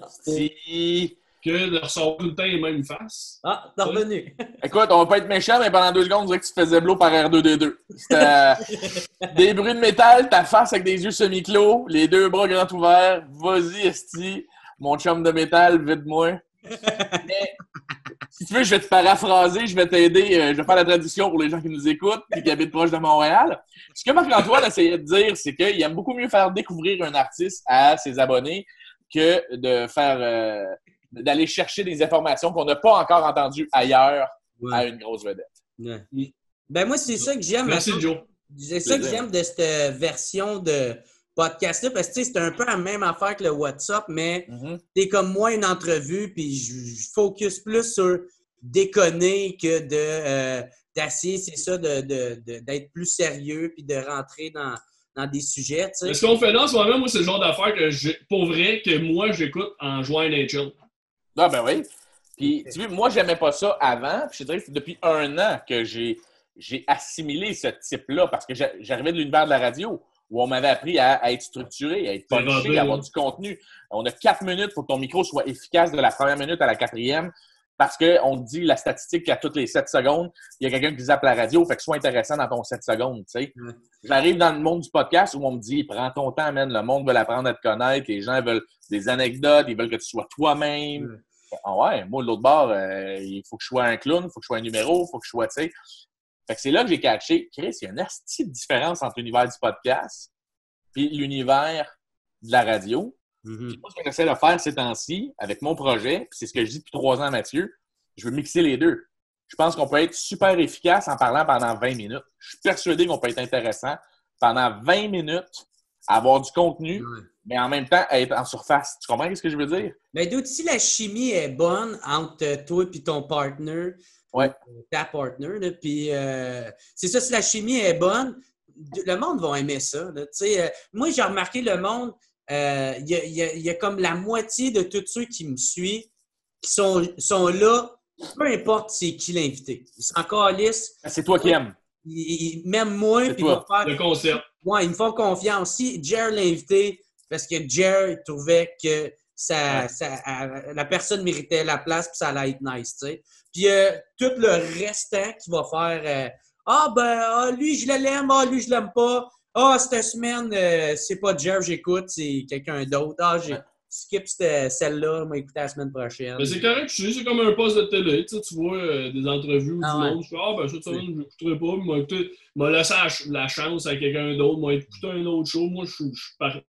Si... que de recevoir tout le temps les mêmes faces. ah t'es revenu. Écoute, on va pas être méchant, mais pendant deux secondes, on dirait que tu te faisais blow par R deux D deux. C'était euh, des bruits de métal, ta face avec des yeux semi-clos, les deux bras grands ouverts. Vas-y, esti, mon chum de métal, vide-moi. Mais, si tu veux, je vais te paraphraser, je vais t'aider, euh, je vais faire la traduction pour les gens qui nous écoutent et qui habitent proche de Montréal. Ce que Marc-Antoine essayait de dire, c'est qu'il aime beaucoup mieux faire découvrir un artiste à ses abonnés que de faire... Euh, d'aller chercher des informations qu'on n'a pas encore entendues ailleurs Ouais. à une grosse vedette. Ouais. Ben moi, c'est ça que j'aime. Merci, mettons, Joe. C'est ça que j'aime de cette version de podcast-là, parce que tu sais, c'est un peu la même affaire que le WhatsApp, mais Mm-hmm. c'est comme moi une entrevue, puis je, je focus plus sur déconner que de euh, d'essayer, c'est ça, de, de, de- d'être plus sérieux, puis de rentrer dans, dans des sujets, tu Mais sais. ce qu'on fait là en ce moment, moi, c'est le genre d'affaires que, j'ai- pour vrai, que moi, j'écoute en jouant à N H L. Ah ben oui. Puis, tu vois, moi, j'aimais pas ça avant. Puis, je te dirais que c'est depuis un an que j'ai, j'ai assimilé ce type-là parce que j'a- j'arrivais de l'univers de la radio où on m'avait appris à, à être structuré, à être C'est punché, vrai, à avoir là. du contenu. On a quatre minutes pour que ton micro soit efficace de la première minute à la quatrième parce qu'on te dit la statistique qu'à toutes les sept secondes, il y a quelqu'un qui zappe la radio, fait que soit intéressant dans ton sept secondes, tu sais. Ouais. J'arrive dans le monde du podcast où on me dit, prends ton temps, man, le monde veut apprendre à te connaître, les gens veulent des anecdotes, ils veulent que tu sois toi-même. Ouais. Ah ouais, moi, de l'autre bord, euh, il faut que je sois un clown, il faut que je sois un numéro, il faut que je sois, tu sais. Fait que c'est là que j'ai catché, Chris, il y a une asti de différence entre l'univers du podcast et l'univers de la radio. Mhm. Moi, ce que j'essaie de faire ces temps-ci, avec mon projet, puis c'est ce que je dis depuis trois ans à Mathieu, je veux mixer les deux. Je pense qu'on peut être super efficace en parlant pendant vingt minutes. Je suis persuadé qu'on peut être intéressant pendant vingt minutes, avoir du contenu, Ouais. mais en même temps être en surface. Tu comprends ce que je veux dire? Ben, d'autres, si la chimie est bonne entre toi et ton partner, Ouais. ou ta partner, là, puis euh, c'est ça, si la chimie est bonne, le monde va aimer ça. Là, tu sais, euh, moi, j'ai remarqué le monde, euh, il y, a, il y a- il y a comme la moitié de tous ceux qui me suivent qui sont, sont là, peu importe c'est qui l'invité. Ils sont encore lisses, C'est toi qui aimes. ils, ils m'aiment moins, C'est puis ils toi. vont faire Le concept. ouais, ils me font confiance. Si Jer l'a invité, parce que Jer il trouvait que ça, Ouais. ça- euh, la personne méritait la place puis ça allait être nice, tu sais. Puis euh, tout le restant qui va faire euh, ah ben ah, lui je l'aime, ah lui je l'aime pas. Ah cette semaine euh, c'est pas Jer j'écoute, c'est quelqu'un d'autre. Ah j'ai Ouais. skip cette- celle-là, on va écouter la semaine prochaine. Mais c'est correct, je sais, c'est comme un poste de télé. Tu sais, tu vois euh, des entrevues où Ah du ouais. monde, je fais ah ben cette semaine, je n'écouterai pas, mais m'a écouté- m'a laissé la, ch- la chance à quelqu'un d'autre, m'a écouté un autre show. Moi, je suis je suis par-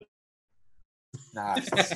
Ah,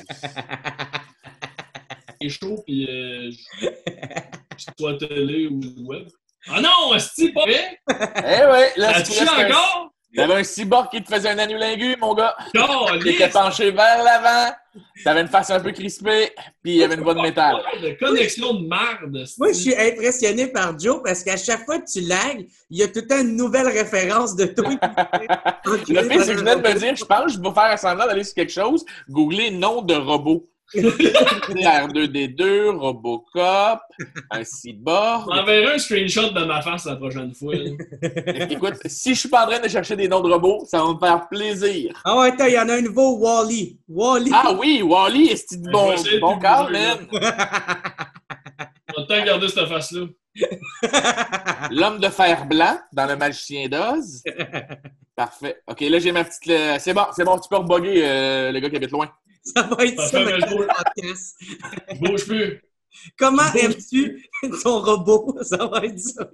les shows, puis euh, je je suis soit télé ou web. Ah non, c'est pas vrai? eh ouais, là, Ça c'est tue encore? T'avais un cyborg qui te faisait un annulingu, mon gars. Oh, T'étais penché vers l'avant. T'avais une face un peu crispée, puis il y avait une voix de métal. De connexion de merde. Moi, je suis impressionné par Joe parce qu'à chaque fois que tu lags, il y a tout le temps une nouvelle référence de toi. Le pire, c'est que je venais de me dire, je pense que je vais faire semblant d'aller sur quelque chose, googler nom de robot. R deux D deux, Robocop, un cyborg. J'enverrai un screenshot de ma face la prochaine fois. Écoute, si je suis pas en train de chercher des noms de robots, ça va me faire plaisir. Ah ouais, attends, il y en a un nouveau, Wall-E. Wall-E. Ah oui, Wall-E, est-ce que bon, Je vais essayer de bon te corps, googler, man? On va tant garder cette face-là. L'homme de fer blanc dans Le Magicien d'Oz. Parfait. OK, là, j'ai ma petite... euh, C'est bon, c'est bon, tu peux rebugger euh, le gars qui habite loin. Ça va être Ça ça, fait mais un jour. podcast. Je bouge plus. Comment aimes-tu ton robot? Ça va être ça.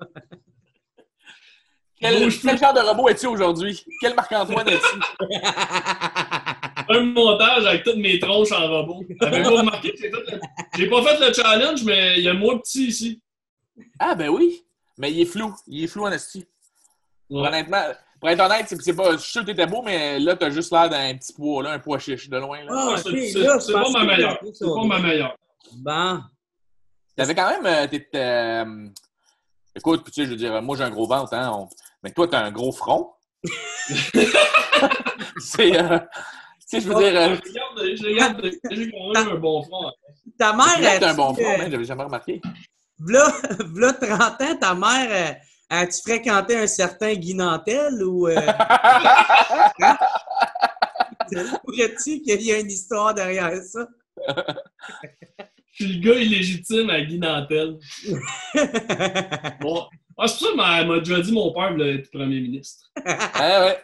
Quel, Bouge plus. quel genre de robot es-tu aujourd'hui? Quel Marc-Antoine es-tu? Un montage avec toutes mes tronches en robot. Avez-vous remarqué que j'ai fait le... J'ai pas fait le challenge, mais il y a moi petit ici. Ah, ben oui. Mais il est flou. Il est flou en esti. Ouais. Honnêtement, pour être honnête, c'est, c'est pas... Je suis sûr que t'étais beau, mais là, t'as juste l'air d'un petit pois, là, un pois chiche de loin. Là. Ah, Ouais, c'est ok, c'est- là, c'est je pas pense ma que meilleure. c'est C'est pas ma meilleure. Bon. T'avais quand même... euh, t'étais, euh, Écoute, puis tu sais, je veux dire, moi, j'ai un gros ventre, hein. on- Mais toi, t'as un gros front. c'est... Euh... Tu sais, je veux dire... Euh... Je regarde, je regarde, j'ai quand même un bon front. Ta mère, Là, t'as un as-tu, bon front, euh, hein, j'avais jamais remarqué. V'là, v'là trente ans, ta mère, euh, as-tu fréquenté un certain Guy Nantel ou euh, pourrais-tu qu'il y ait une histoire derrière ça? Je suis le gars illégitime à Guy Nantel. Bon. Ah, c'est pour ça qu'elle m'a déjà dit mon père voulait être premier ministre. Ah ouais.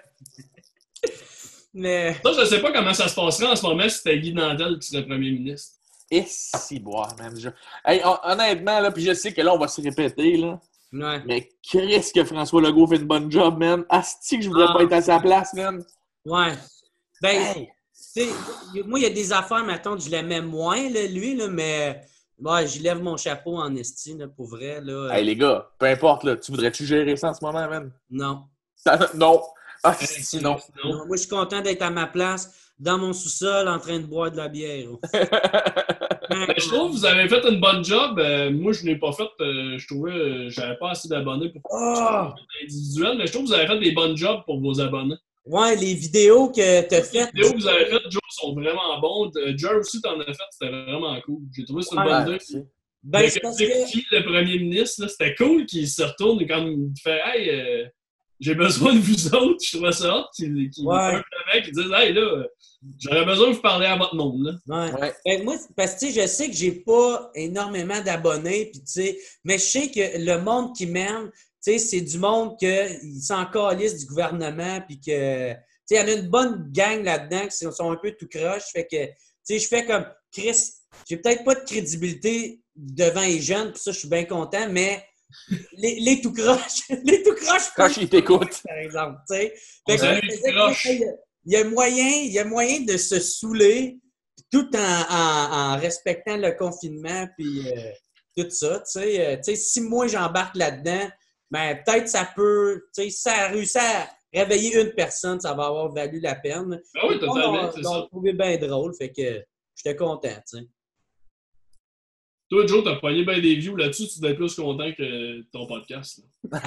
Mais Ça, je sais pas comment ça se passerait en ce moment si c'était Guy Nantel qui serait premier ministre. Et si boire, man. Je... Hey, hon- honnêtement, là, puis je sais que là, on va se répéter, là. ouais. Mais qu'est-ce que François Legault fait une bonne job, man? Asti que je voudrais Ah. pas être à sa place, man. Ouais. Ben, Hey. tu sais, y- moi, il y a des affaires, mettons, que je l'aimais moins, là, lui, là, mais ouais, j'y lève mon chapeau en esti, là, pour vrai. Là, Hey, les gars, peu importe, là, tu voudrais-tu gérer ça en ce moment, man? non. Ça- non. Ah, si, non. Non. Non, moi, je suis content d'être à ma place, dans mon sous-sol, en train de boire de la bière. Ben, je trouve que vous avez fait une bonne job. Euh, moi, je n'ai pas fait. euh, je trouvais que j'avais pas assez d'abonnés pour Oh! individuel, mais je trouve que vous avez fait des bonnes jobs pour vos abonnés. Ouais, les vidéos que t'as Les faites. vidéos que vous avez faites, Joe, sont vraiment bonnes. Euh, Joe aussi, t'en as fait, c'était vraiment cool. J'ai trouvé ça une Ouais, bonne Ah, idée. si. Ben, Mais c'est que parce c'est que. qui le premier ministre, là, c'était cool qu'il se retourne et comme il fait Hey, euh, j'ai besoin de vous autres. Je trouvais ça hot. Qu'il qu'il Ouais. un mec qui dise Hey, là, euh, j'aurais besoin de vous parler à votre monde. Là. Ouais. Ouais. Ben, moi, c'est parce que tu sais, je sais que j'ai pas énormément d'abonnés, puis tu sais, mais je sais que le monde qui m'aime, tu sais, c'est du monde qui s'en calisse du gouvernement, puis que, tu sais, il y en a une bonne gang là-dedans qui sont un peu tout croche, fait que, tu sais, je fais comme, Chris, j'ai peut-être pas de crédibilité devant les jeunes, puis ça, je suis bien content, mais les, les tout croches, les tout croches, Quand il t'écoute. par exemple, tu sais. On Fait que salue je les disais que, croches. il y a- il y a moyen, il y a moyen de se saouler tout en, en, en respectant le confinement puis euh, tout ça, tu sais. Euh, tu sais, si moi j'embarque là-dedans, ben peut-être ça peut, tu sais, si ça a réussi à réveiller une personne, ça va avoir valu la peine. Ah oui, Tout le monde totalement, l'a- c'est l'a ça. trouvé bien drôle, fait que j'étais content, tu sais. Toi, Joe, t'as pogné bien des views là-dessus, tu dois être plus content que ton podcast. Là.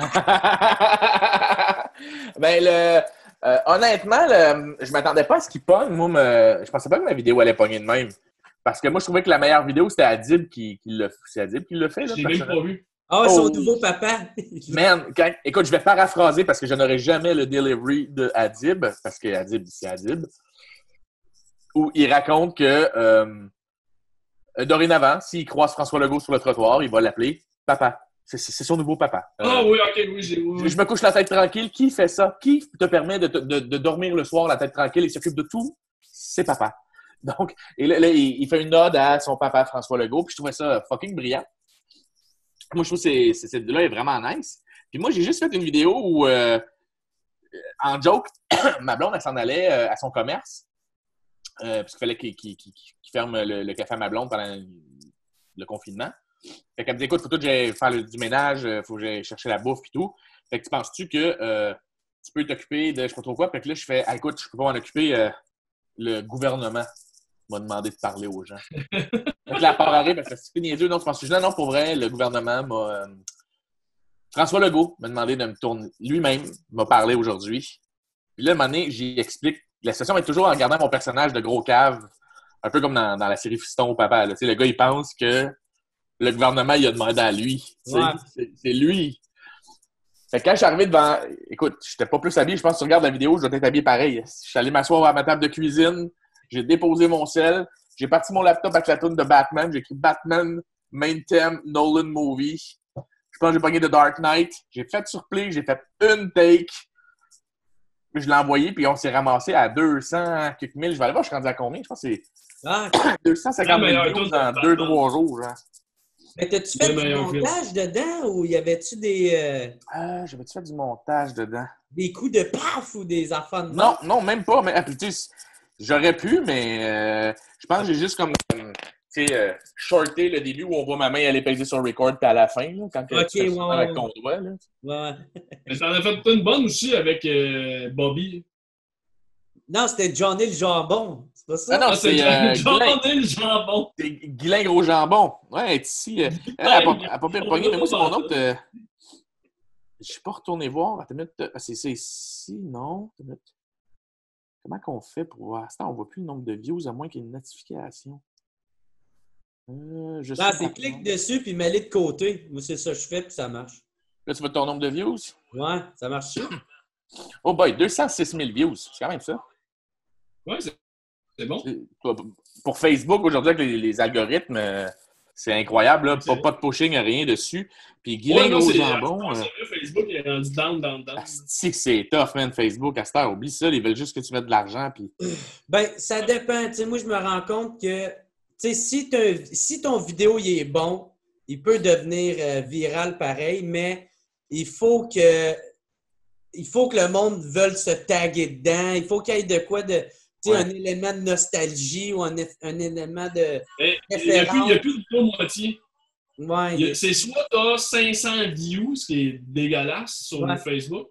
ben, le, euh, honnêtement, le, je m'attendais pas à ce qu'il pogne. Moi, me, je pensais pas que ma vidéo allait pogner de même. Parce que moi, je trouvais que la meilleure vidéo, c'était Adib qui, qui l'a C'est Adib qui l'a fait. Là, Je l'ai même personnellement. pas vu. Ah, Oh. son nouveau papa! Man, quand- écoute, je vais paraphraser parce que je n'aurai jamais le delivery de Adib, parce que Adib, c'est Adib, où il raconte que euh, dorénavant, s'il croise François Legault sur le trottoir, il va l'appeler papa. C'est, c'est, c'est son nouveau papa. Euh, Ah oui, ok, oui, j'ai oui, oui. Je me couche la tête tranquille. Qui fait ça? Qui te permet de, te- de, de dormir le soir la tête tranquille et s'occupe de tout? C'est papa. Donc, et là, là, il, il fait une ode à son papa François Legault, puis je trouvais ça fucking brillant. Moi, je trouve que c'est, c'est, cette vidéo-là est vraiment nice. Puis moi, j'ai juste fait une vidéo où, euh, en joke, ma blonde, elle s'en allait euh, à son commerce, euh, parce qu'il fallait qu'il, qu'il, qu'il, qu'il ferme le, le café à ma blonde pendant le confinement. Fait qu'elle me dit, écoute, faut tout que j'aille faire le- du ménage, euh, faut que j'aille chercher la bouffe et tout. Fait que tu penses-tu que euh, tu peux t'occuper de je sais pas trop quoi. Fait que là, je fais, ah, écoute, je peux pas m'en occuper. Euh, le gouvernement m'a demandé de parler aux gens. Donc, la part arrive, parce que c'est niaiseux. Non, tu penses que non, non, pour vrai, le gouvernement m'a. Euh, François Legault m'a demandé de me tourner. Lui-même m'a parlé aujourd'hui. Puis là, à un moment donné, j'y explique. La situation est toujours en regardant mon personnage de gros cave, un peu comme dans, dans la série Fiston au papa. Là. Tu sais, le gars, il pense que le gouvernement, il a demandé à lui. Ouais. C'est, c'est lui. Fait que quand je suis arrivé devant... Écoute, j'étais pas plus habillé. Je pense que tu regardes la vidéo, je dois être habillé pareil. Je suis allé m'asseoir à ma table de cuisine. J'ai déposé mon sel. J'ai parti mon laptop avec la toune de Batman. J'ai écrit Batman, main theme, Nolan movie. Je pense que j'ai pogné The Dark Knight. J'ai fait sur play. J'ai fait une take. Je l'ai envoyé, puis on s'est ramassé à deux cents quelques mille. Je vais aller voir, je suis rendu à combien? Je pense que c'est ah, deux cent cinquante mille views dans deux trois jours. Genre. Mais t'as-tu fait du montage film. dedans ou y avait-tu des... Euh... Ah, j'avais-tu fait du montage dedans? Des coups de paf ou des affaires de... Non, non, même pas. Mais, tu sais, j'aurais pu, mais euh, je pense que j'ai juste comme... Tu sais, euh, shorté le début où on voit ma main aller peser sur record, puis à la fin, là, quand okay, tu fais ouais, ça ouais, avec ouais. ton doigt. Là. Ouais. Mais t'en as fait une bonne aussi avec euh, Bobby. Non, c'était Johnny le jambon. C'est pas ça? Ah non, ah, c'est, c'est euh, Johnny le jambon. C'est Guylain Gros Jambon. Ouais, elle est ici. Euh, elle n'a pas, elle a pas pire pogné, mais moi, c'est mon autre. Euh, je ne suis pas retourné voir. Attends une minute. C'est, c'est ici, non? Attends une minute. Comment qu'on fait pour voir? Attends, on ne voit plus le nombre de views à moins qu'il y ait une notification. Euh, je non, c'est clique dessus puis mets-les de côté. Moi, c'est ça que je fais puis ça marche. Là, tu vois ton nombre de views? Ouais, ça marche. Oh boy, deux cent six mille views. C'est quand même ça. Ouais, c'est, c'est bon. C'est, pour Facebook, aujourd'hui, avec les, les algorithmes, euh, c'est incroyable. Là. Pas, pas de pushing, rien dessus. Puis Guylain Gros Jambon. Euh, Facebook, il est rendu down, down, down. C'est, c'est tough, man, Facebook. À cette heure, oublie ça. Ils veulent juste que tu mettes de l'argent. Puis... Ben, ça dépend. T'sais, moi, je me rends compte que t'sais, si, si ton vidéo il est bon, il peut devenir euh, viral pareil, mais il faut que il faut que le monde veuille se taguer dedans. Il faut qu'il y ait de quoi de ouais. un élément de nostalgie ou un, un élément de Et, référence. Il n'y a plus de trois moitié. Ouais, il y a, c'est soit tu as cinq cents views, ce qui est dégueulasse sur ouais. Facebook,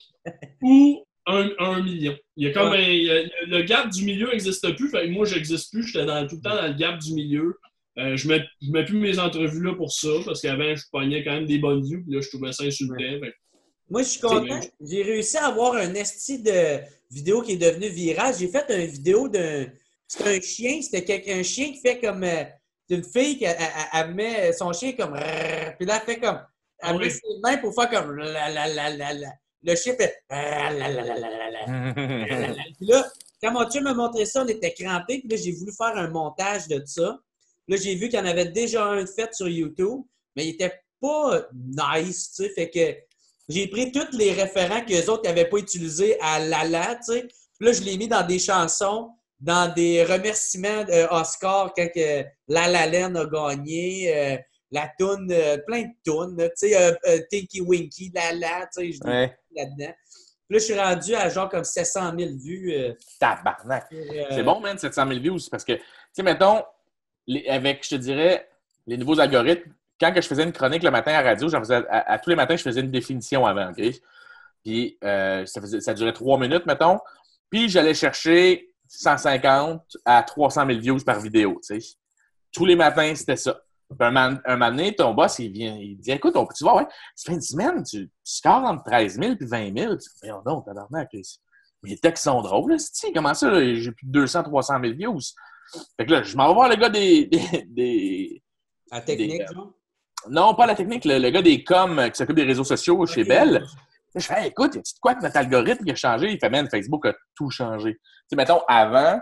ou un, un million. Il y a comme ouais. un, il y a, le gap du milieu n'existe plus. Fait que moi, je n'existe plus. J'étais dans, tout le temps dans le gap du milieu. Euh, je ne mets, mets plus mes entrevues là pour ça, parce qu'avant, je pognais quand même des bonnes views, puis là, je trouvais ça insultant. Ouais. Moi, je suis content. J'ai réussi à avoir un esti de vidéo qui est devenu viral. J'ai fait une vidéo d'un... C'était un chien. C'était quelqu'un, un chien qui fait comme... Euh, une fille qui elle, elle, elle met son chien comme... Puis là, elle fait comme... Elle oui. met ses mains pour faire comme... La, la, la, la, la. Le chien fait... La, la, la, la, la, la. Puis là, quand mon chien m'a montré ça, on était crampés. Puis là, j'ai voulu faire un montage de ça. Là, j'ai vu qu'il y en avait déjà un fait sur YouTube. Mais il était pas nice, tu sais. Fait que... J'ai pris tous les référents qu'eux autres n'avaient pas utilisés à Lala, tu sais. Puis là, je l'ai mis dans des chansons, dans des remerciements d'Oscar quand que La La Land a gagné, euh, la toune, euh, plein de tounes, tu sais, euh, euh, Tinky Winky, Lala, tu sais, je l'ai ouais. mis là-dedans. Puis là, je suis rendu à genre comme sept cent mille vues. Euh, Tabarnak! Euh, c'est bon, man, sept cent mille views, parce que, tu sais, mettons, les, avec, je te dirais, les nouveaux algorithmes, quand que je faisais une chronique le matin à la radio, j'en faisais à, à tous les matins, je faisais une définition avant, OK? Puis euh, ça, faisait, ça durait trois minutes, mettons. Puis j'allais chercher cent cinquante à trois cent mille views par vidéo, tu sais. Tous les matins, c'était ça. Puis un, man, un moment donné, ton boss, il vient, il dit, écoute, on peut-tu voir, ouais, ça fait une semaine, tu, tu scores entre treize mille et vingt mille. Mais oh non, tabarnak, mais les textes sont drôles, là, c'est comment ça, là, j'ai plus de deux cents à trois cent mille views. Fait que là, je m'en vais voir le gars des... des, des la technique, des, genre? Non, pas la technique. Le, le gars des coms qui s'occupe des réseaux sociaux chez okay. Bell. Je fais, hey, écoute, y a-tu de quoi que notre algorithme qui a changé? Il fait, man, Facebook a tout changé. Tu sais, mettons, avant,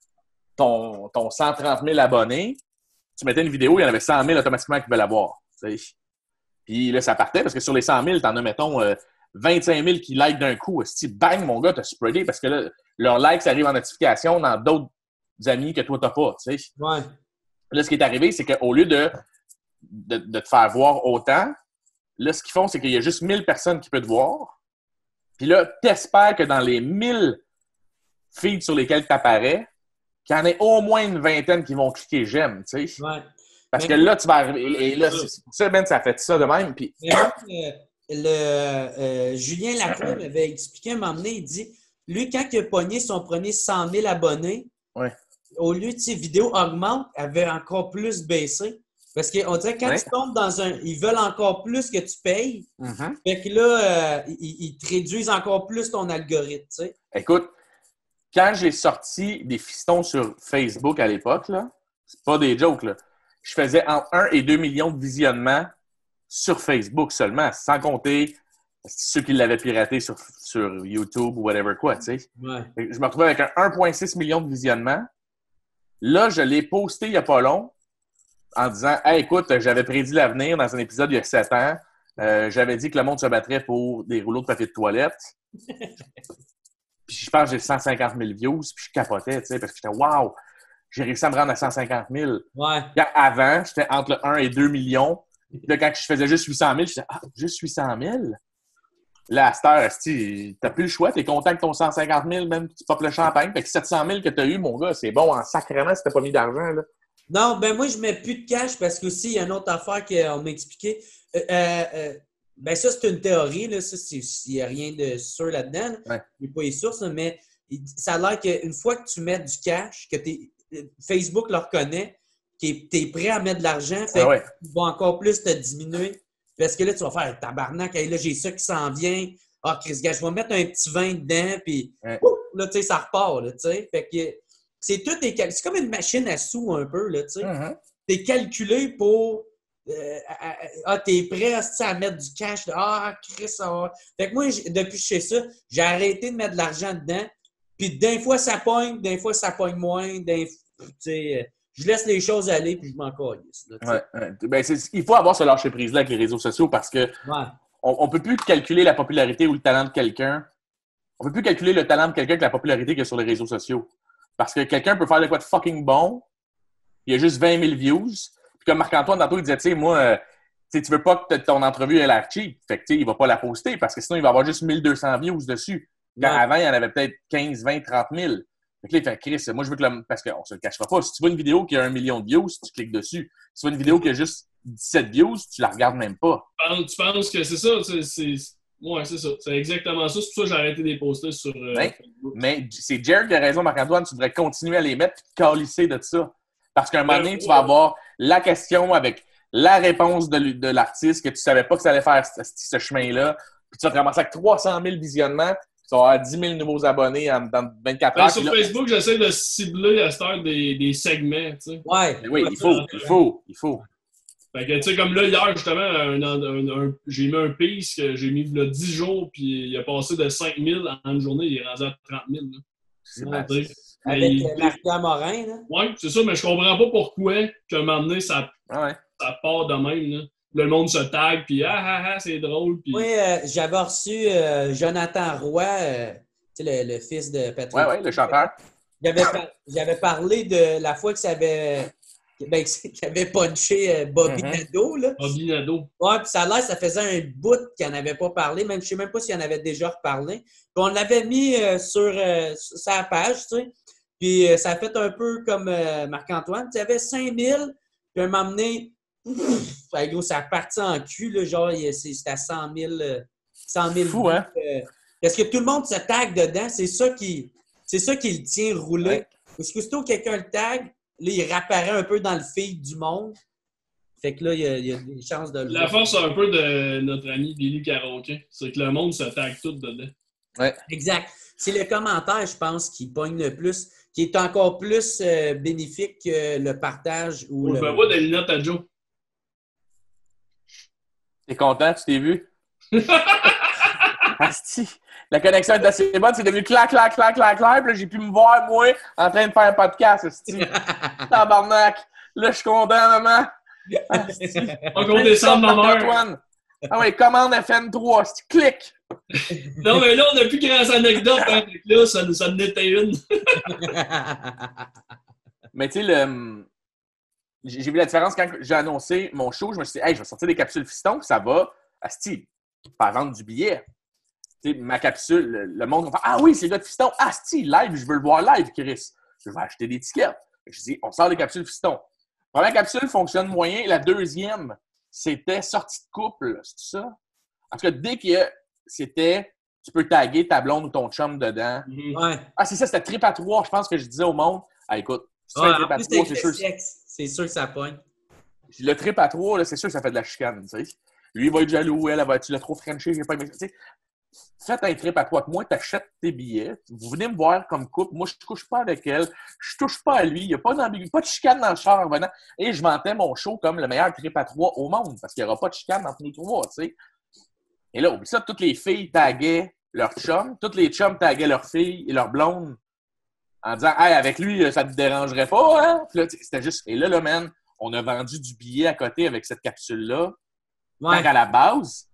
ton, ton cent trente mille abonnés, tu mettais une vidéo, il y en avait cent mille automatiquement qui veulent la voir. Tu sais. Puis là, ça partait parce que sur les cent mille, t'en as, mettons, euh, vingt-cinq mille qui like d'un coup. Si bang, mon gars, t'as spreadé parce que là, leurs likes arrivent en notification dans d'autres amis que toi, t'as pas. Tu sais. Ouais. Là, ce qui est arrivé, c'est qu'au lieu de De, de te faire voir autant. Là, ce qu'ils font, c'est qu'il y a juste mille personnes qui peuvent te voir. Puis là, t'espères que dans les mille feeds sur lesquels tu apparais, qu'il y en ait au moins une vingtaine qui vont cliquer « j'aime », tu sais. Ouais. Parce mais que là, tu vas arriver... Et là, c'est, ça, Ben, ça fait ça de même. Puis... Mais moi, euh, le, euh, Julien Lacroix m'avait expliqué un moment donné, il dit, lui, quand il a pogné son premier cent mille abonnés, Ouais. au lieu de ses vidéos augmentent, avait encore plus baissé. Parce qu'on dirait que quand Ouais. tu tombes dans un... Ils veulent encore plus que tu payes. Mm-hmm. Fait que là, euh, ils, ils te réduisent encore plus ton algorithme, tu sais. Écoute, quand j'ai sorti des fistons sur Facebook à l'époque, là, c'est pas des jokes, là, je faisais entre un et deux millions de visionnements sur Facebook seulement, sans compter ceux qui l'avaient piraté sur, sur YouTube ou whatever quoi, tu sais. Ouais. Je me retrouvais avec un un virgule six million de visionnements. Là, je l'ai posté il n'y a pas long en disant « Hey, écoute, j'avais prédit l'avenir dans un épisode il y a sept ans. Euh, j'avais dit que le monde se battrait pour des rouleaux de papier de toilette. » Puis je pense que j'ai cent cinquante mille views, puis je capotais, tu sais, parce que j'étais « Wow! J'ai réussi à me rendre à cent cinquante mille. » Ouais. Avant, j'étais entre le un et deux millions. Puis là, quand je faisais juste huit cent mille, je disais « Ah, juste huit cent mille? » Là, à cette heure, asti, t'as plus le choix. T'es content que ton cent cinquante mille, même tu popes le champagne. Fait que sept cent mille que t'as eu, mon gars, c'est bon en sacrément si t'as pas mis d'argent, là. Non, ben moi, je mets plus de cash parce qu'aussi, il y a une autre affaire qu'on m'a expliqué. Euh, euh, euh, ben ça, c'est une théorie, là. Ça, il n'y a rien de sûr là-dedans. Ouais. Il n'y a pas les sources, là, mais ça a l'air qu'une fois que tu mets du cash, que t'es, Facebook le reconnaît, que tu es prêt à mettre de l'argent, fait Ah ouais. qu'il va encore plus te diminuer. Parce que là, tu vas faire tabarnak, hey, là, j'ai ça qui s'en vient. Ah, Chris, gars, je vais mettre un petit vin dedans, puis Ouais. ouf, là, tu sais, ça repart, là, tu sais. Fait que c'est tout est cal- c'est comme une machine à sous un peu, là, tu sais. Mm-hmm. T'es calculé pour euh, à- à- ah, t'es prêt à, à mettre du cash. Ah, Chris, ça va. Fait que moi, j'ai- depuis que je sais ça, j'ai arrêté de mettre de l'argent dedans. Puis d'un fois, ça pogne, d'un fois, ça pogne moins. D'un, tu sais, euh, je laisse les choses aller, puis je m'en calisse, là, tu sais. Ouais, ouais. Ben, c'est, il faut avoir ce lâcher-prise-là avec les réseaux sociaux parce que Ouais. on ne peut plus calculer la popularité ou le talent de quelqu'un. On peut plus calculer le talent de quelqu'un avec la popularité qu'il y a sur les réseaux sociaux. Parce que quelqu'un peut faire de quoi de fucking bon, il y a juste vingt mille views. Puis comme Marc-Antoine, tantôt, il disait, tu sais, moi, euh, tu sais, tu veux pas que ton entrevue ait l'air cheap. Fait que, tu sais, il va pas la poster parce que sinon, il va avoir juste mille deux cents views dessus. Quand Ouais. avant, il y en avait peut-être quinze, vingt, trente mille. Fait que là, il fait, Chris, moi, je veux que le... Parce qu'on se le cachera pas. Si tu vois une vidéo qui a un million de views, tu cliques dessus. Si tu vois une vidéo qui a juste dix-sept views, tu la regardes même pas. Tu penses- Tu penses que c'est ça? C'est, c'est... Ouais, c'est ça. C'est exactement ça. C'est pour ça que j'ai arrêté de les poster sur euh, Ouais. Facebook. Mais c'est Jared qui a raison, Marc-Antoine, tu devrais continuer à les mettre et te calisser de ça. Parce qu'à un moment donné, tu vas avoir la question avec la réponse de, l- de l'artiste que tu savais pas que ça allait faire ce, ce chemin-là. Puis tu vas te ramasser avec trois cent mille visionnements, puis tu vas avoir dix mille nouveaux abonnés en, dans vingt-quatre Ben, heures. sur Puis là- Facebook, j'essaie de cibler à cette heure des, des segments, tu sais. Ouais. Mais oui, il faut, il faut, il faut. Fait que, tu sais, comme là, hier, justement, un, un, un, j'ai mis un piece que j'ai mis là dix jours, puis il a passé de cinq mille en une journée, il est rendu à trente mille. Là. C'est Ouais, mal. tu sais. Mais Avec il- euh, Martin Morin, là. Ouais, c'est ça, mais je comprends pas pourquoi qu'à un moment donné, ça, Ah ouais. ça part de même. Là. Le monde se tag, puis ah ah ah, c'est drôle. Puis... Moi, euh, j'avais reçu euh, Jonathan Roy, euh, tu sais, le, le fils de Patrick. Ouais, ouais, le chanteur. J'avais, par- j'avais parlé de la fois que ça avait, ben, qu'il avait punché euh, Bobby Mhm. Nadeau, là. Bobby Nadeau. Ouais, puis ça a l'air, ça faisait un bout qu'il n'en avait pas parlé, même je sais même pas s'il en avait déjà reparlé. Puis on l'avait mis euh, sur, euh, sur sa page, tu sais. Puis euh, ça a fait un peu comme euh, Marc-Antoine. Tu avais cinq mille, puis un moment donné, ouf, ouais, gros, ça a parti en cul, là, genre, il- c'est- c'était à cent mille. euh, cent mille Fou, hein? euh, parce que tout le monde se tag dedans, c'est ça qui, c'est ça qui le tient roulé. Ouais. Parce que aussitôt que quelqu'un le tag, là, il réapparaît un peu dans le feed du monde. Fait que là, il y a, il y a des chances de le La voir. force un peu de notre ami Billy Karaoke, c'est que le monde se tag tout dedans. Exact. C'est le commentaire, je pense, qui pogne le plus, qui est encore plus euh, bénéfique que le partage ou Je le... me vois des lunettes à Joe. T'es content, tu t'es vu? Asti, la connexion est assez bonne, c'est devenu clac, clac, clac, clac, clac. Puis là, j'ai pu me voir, moi, en train de faire un podcast, asti. Tabarnak. Là, je suis content, maman. Asti. On compte descendre mon heure. Antoine. Ah oui, commande F N trois, asti. Clique. Non, mais là, on n'a plus grand anecdote. Hein. Fait que là, ça, ça en était une. Mais tu sais, le... j'ai j'ai vu la différence quand j'ai annoncé mon show. Je me suis dit, hey, je vais sortir des capsules fiston, puis ça va, asti, pas vendre du billet. Tu sais, ma capsule, le, le monde va faire, ah oui, c'est le gars de fiston. Asti, live, je veux le voir live, Chris. Je vais acheter des tickets. Je dis, on sort des capsules fiston. La première capsule fonctionne moyen. La deuxième, c'était sortie de couple, c'est ça? En tout cas, dès que c'était, tu peux taguer ta blonde ou ton chum dedans. Mhm. Ouais. Ah, c'est ça, c'était trip à trois, je pense que je disais au monde. Ah, écoute, si tu Ouais, fais un en trip à plus, trois, avec c'est le sûr. sexe, c'est sûr que ça pogne. Le trip à trois, là, c'est sûr que ça fait de la chicane, tu sais. Lui, il va être jaloux, elle, elle va être, tu l'as trop frenché, j'ai pas aimé ça. Tu sais, faites un trip à trois, que moi, t'achètes tes billets, vous venez me voir comme couple, moi, je couche pas avec elle, je touche pas à lui, il n'y a pas d'ambiguïté, pas de chicane dans le char en venant, et je vantais mon show comme le meilleur trip à trois au monde, parce qu'il n'y aura pas de chicane entre nous trois, tu sais. Et là, oublie ça, toutes les filles taguaient leur chum, toutes les chums taguaient leurs filles et leurs blondes en disant « Hey, avec lui, ça te dérangerait pas, hein? » Puis là, c'était juste... Et là, là, man, on a vendu du billet à côté avec cette capsule-là. Ouais. Quand à la base,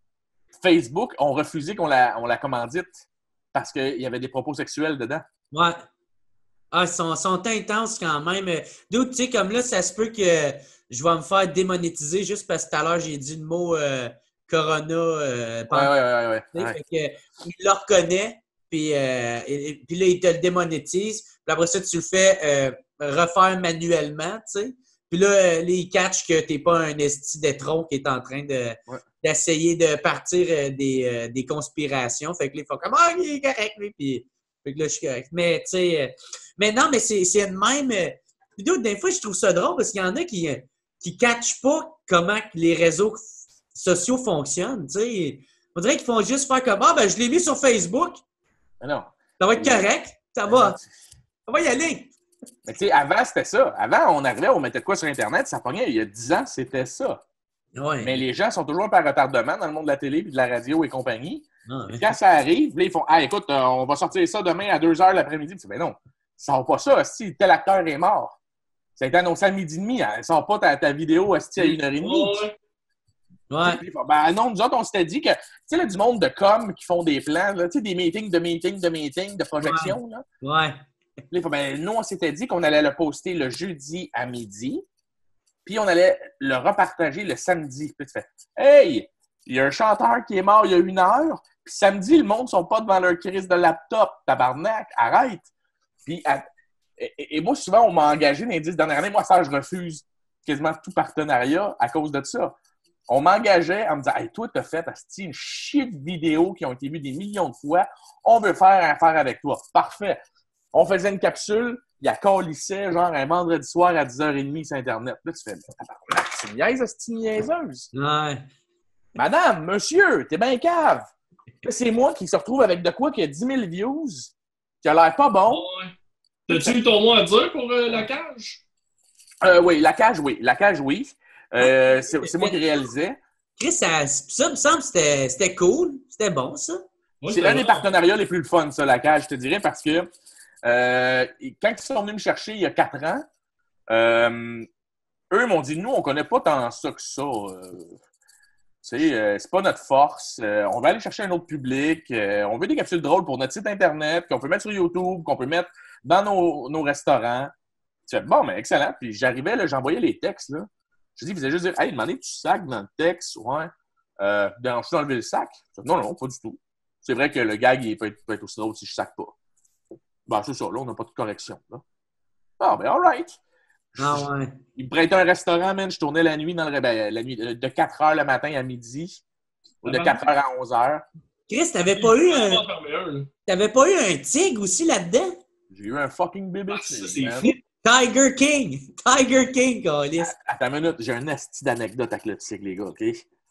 Facebook ont refusé qu'on la, on la commandite parce qu'il y avait des propos sexuels dedans. Ouais. Ah, ils sont, sont intenses quand même. D'où, tu sais, comme là, ça se peut que je vais me faire démonétiser juste parce que tout à l'heure, j'ai dit le mot euh, Corona. Euh, Ouais, pendant- ouais, ouais, ouais, tu sais, ouais. fait que, il le reconnaît, puis, euh, et- et- puis là, il te le démonétise. Puis après ça, tu le fais euh, refaire manuellement, tu sais. Puis là, euh, là, il catch que t'es pas un esti d'étron qui est en train de, Ouais. d'essayer de partir euh, des, euh, des conspirations. Fait que là, ils font comme « Ah, il est correct, lui! » Puis fait que là, je suis correct. Mais, tu sais... euh, mais non, mais c'est, c'est une même... euh, puis d'autres, des fois, je trouve ça drôle parce qu'il y en a qui euh, qui catchent pas comment que les réseaux sociaux fonctionnent, tu sais. On dirait qu'ils font juste faire comme « Ah, ben, je l'ai mis sur Facebook. Mais non. Ça va être correct. Ça va. Ça va y aller. » Mais tu sais, avant, c'était ça. Avant, on arrivait, on mettait de quoi sur Internet, ça pognait. Il y a dix ans, c'était ça. Ouais. Mais les gens sont toujours un peu à retardement dans le monde de la télé et de la radio et compagnie. Ah, Puis ouais. quand ça arrive, là, ils font « Ah, écoute, euh, on va sortir ça demain à deux heures l'après-midi. » Puis ben non, ça sort pas ça. Si tel acteur est mort, ça a été annoncé à midi et demi. Hein, ça sort pas ta, ta vidéo esti, à une heure et demie. Ouais. Ouais. Puis ils font, ben non, nous autres, on s'était dit que, tu sais, là, du monde de com qui font des plans, là, tu sais, des meetings, de meetings, de meetings, de projections, là. Ouais. Puis là, ils font, ben, nous, on s'était dit qu'on allait le poster le jeudi à midi, puis on allait le repartager le samedi. Puis tu fais, hey, il y a un chanteur qui est mort il y a une heure, puis samedi, le monde ne sont pas devant leur crise de laptop, tabarnak, arrête. Puis, à- et, et moi, souvent, on m'a engagé dans les dix dernières années. Moi, ça, je refuse quasiment tout partenariat à cause de ça. On m'engageait en me disant, hey, toi, t'as fait asti, une chier de vidéos qui ont été vues des millions de fois. On veut faire affaire avec toi. Parfait. On faisait une capsule, il y a calissait, genre un vendredi soir à dix heures trente sur Internet. Là, tu fais, tabarnak, c'est une niaise, asti, niaiseuse. Ouais. Madame, monsieur, t'es bien cave. Là, c'est moi qui se retrouve avec de quoi qui a dix mille views, qui a l'air pas bon. Ouais. T'as-tu eu ton mot à dire pour euh, la cage? Euh, oui, la cage, oui. La cage, oui. Euh, c'est, c'est moi qui réalisais. Chris, ça, ça me semble que c'était, c'était cool. C'était bon, ça. Ouais, C'est un des vrai. partenariats les plus le fun, ça, la cage, je te dirais, parce que euh, quand ils sont venus me chercher il y a quatre ans, euh, eux m'ont dit, nous, on connaît pas tant ça que ça. Euh, tu sais, euh, c'est pas notre force. Euh, on va aller chercher un autre public. Euh, on veut des capsules drôles pour notre site Internet, qu'on peut mettre sur YouTube, qu'on peut mettre dans nos, nos restaurants. Tu fais, bon, mais excellent. Puis j'arrivais, là, j'envoyais les textes, là. Je dis, il faisait juste dire, hey, demandez tu sacs dans le texte, ouais. Euh, dérange-tu d'enlever le sac? Je dis, non, non, pas du tout. C'est vrai que le gag, il peut être, peut être aussi drôle si je sac pas. Ben, c'est ça, là, on n'a pas de correction, là. Ah, ben, all right. Ah ouais. Il me prêtait un restaurant, man. Je tournais la nuit dans le ben, la nuit, de quatre heures le matin à midi ou de quatre heures à onze heures. Chris, t'avais pas eu Il un, faut en fermer un, là. t'avais pas eu un tigre aussi là-dedans? J'ai eu un fucking bébé. Ah, ça, tu sais, c'est man. fou. Tiger King! Tiger King, câlisse. Attends une minute, j'ai un asti d'anecdote avec le tigre, les gars, OK?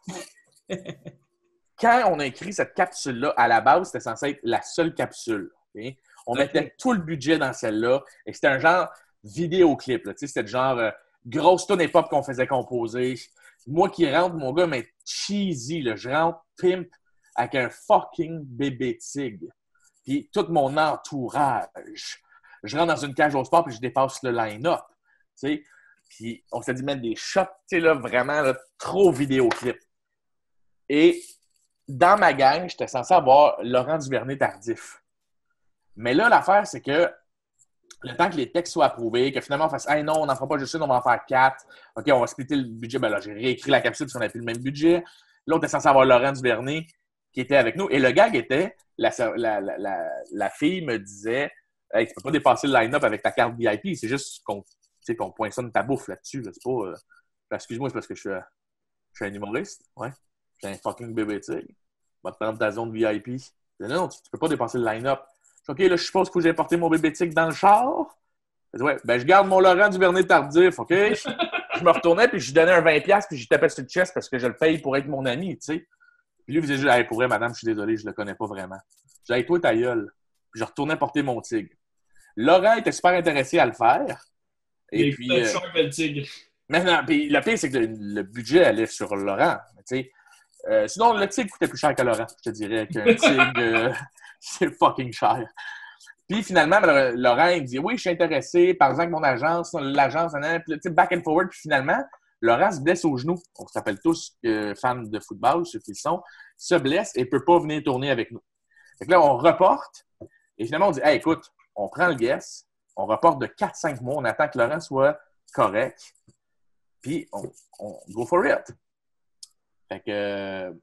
Quand on a écrit cette capsule-là, à la base, c'était censé être la seule capsule. OK? On OK. mettait tout le budget dans celle-là et c'était un genre vidéoclip. Là, tu sais, c'était le genre euh, grosse tune hip-hop qu'on faisait composer. Moi qui rentre, mon gars, mais cheesy, là, je rentre pimp avec un fucking bébé tigre. Puis tout mon entourage. Je rentre dans une cage au sport puis je dépasse le line-up. Tu sais? Puis on s'est dit mettre des shots, tu sais, là, vraiment là, trop vidéoclip. Et dans ma gang, j'étais censé avoir Laurent Duvernay-Tardif. Mais là, l'affaire, c'est que le temps que les textes soient approuvés, que finalement on fasse « Hey non, on n'en fera pas juste une, on va en faire quatre. OK, on va splitter le budget. » Ben là, j'ai réécrit la capsule parce qu'on n'a plus le même budget. Là, on était censé avoir Laurent Duvernay qui était avec nous. Et le gag était, la, la, la, la, la fille me disait « Hey, tu peux pas dépasser le line-up avec ta carte V I P. C'est juste qu'on, qu'on poinçonne ta bouffe là-dessus. Là. C'est pas... Euh... Excuse-moi, c'est parce que je suis, euh, je suis un humoriste. Ouais. c'est un fucking bébé tigre. Va te prendre ta zone V I P. Je dis, non, tu, tu peux pas dépasser le line-up. Je dis, OK, là, je suppose qu'il faut que j'aille porter mon bébé tigre dans le char. Je dis, ouais, ben, je garde mon Laurent Duvernay tardif, OK? Je, je me retournais, puis je lui donnais un vingt dollars, puis je tapais sur le chest parce que je le paye pour être mon ami, tu sais. Puis lui, il faisait juste, hey, pour vrai, madame, je suis désolé, je le connais pas vraiment. Je dis, hey, toi, ta gueule. Puis je retournais porter mon tigre. Laurent était super intéressé à le faire. Et il puis. Euh, euh, le tigre. Maintenant, puis le pire, c'est que le, le budget allait sur Laurent. Tu sais. Euh, sinon, le tigre coûtait plus cher que Laurent, je te dirais qu'un tigre, euh, c'est fucking cher. Puis finalement, ben, Laurent, il me dit, oui, je suis intéressé, par exemple, mon agence, l'agence, puis, tu sais, back and forward. Puis finalement, Laurent se blesse au genou. On s'appelle tous euh, fans de football, ceux qui le sont, se blesse et ne peut pas venir tourner avec nous. Fait que là, on reporte. Et finalement, on dit, hey, écoute, on prend le guess, on reporte de quatre à cinq mois, on attend que Laurent soit correct, puis on, on go for it. Fait que euh,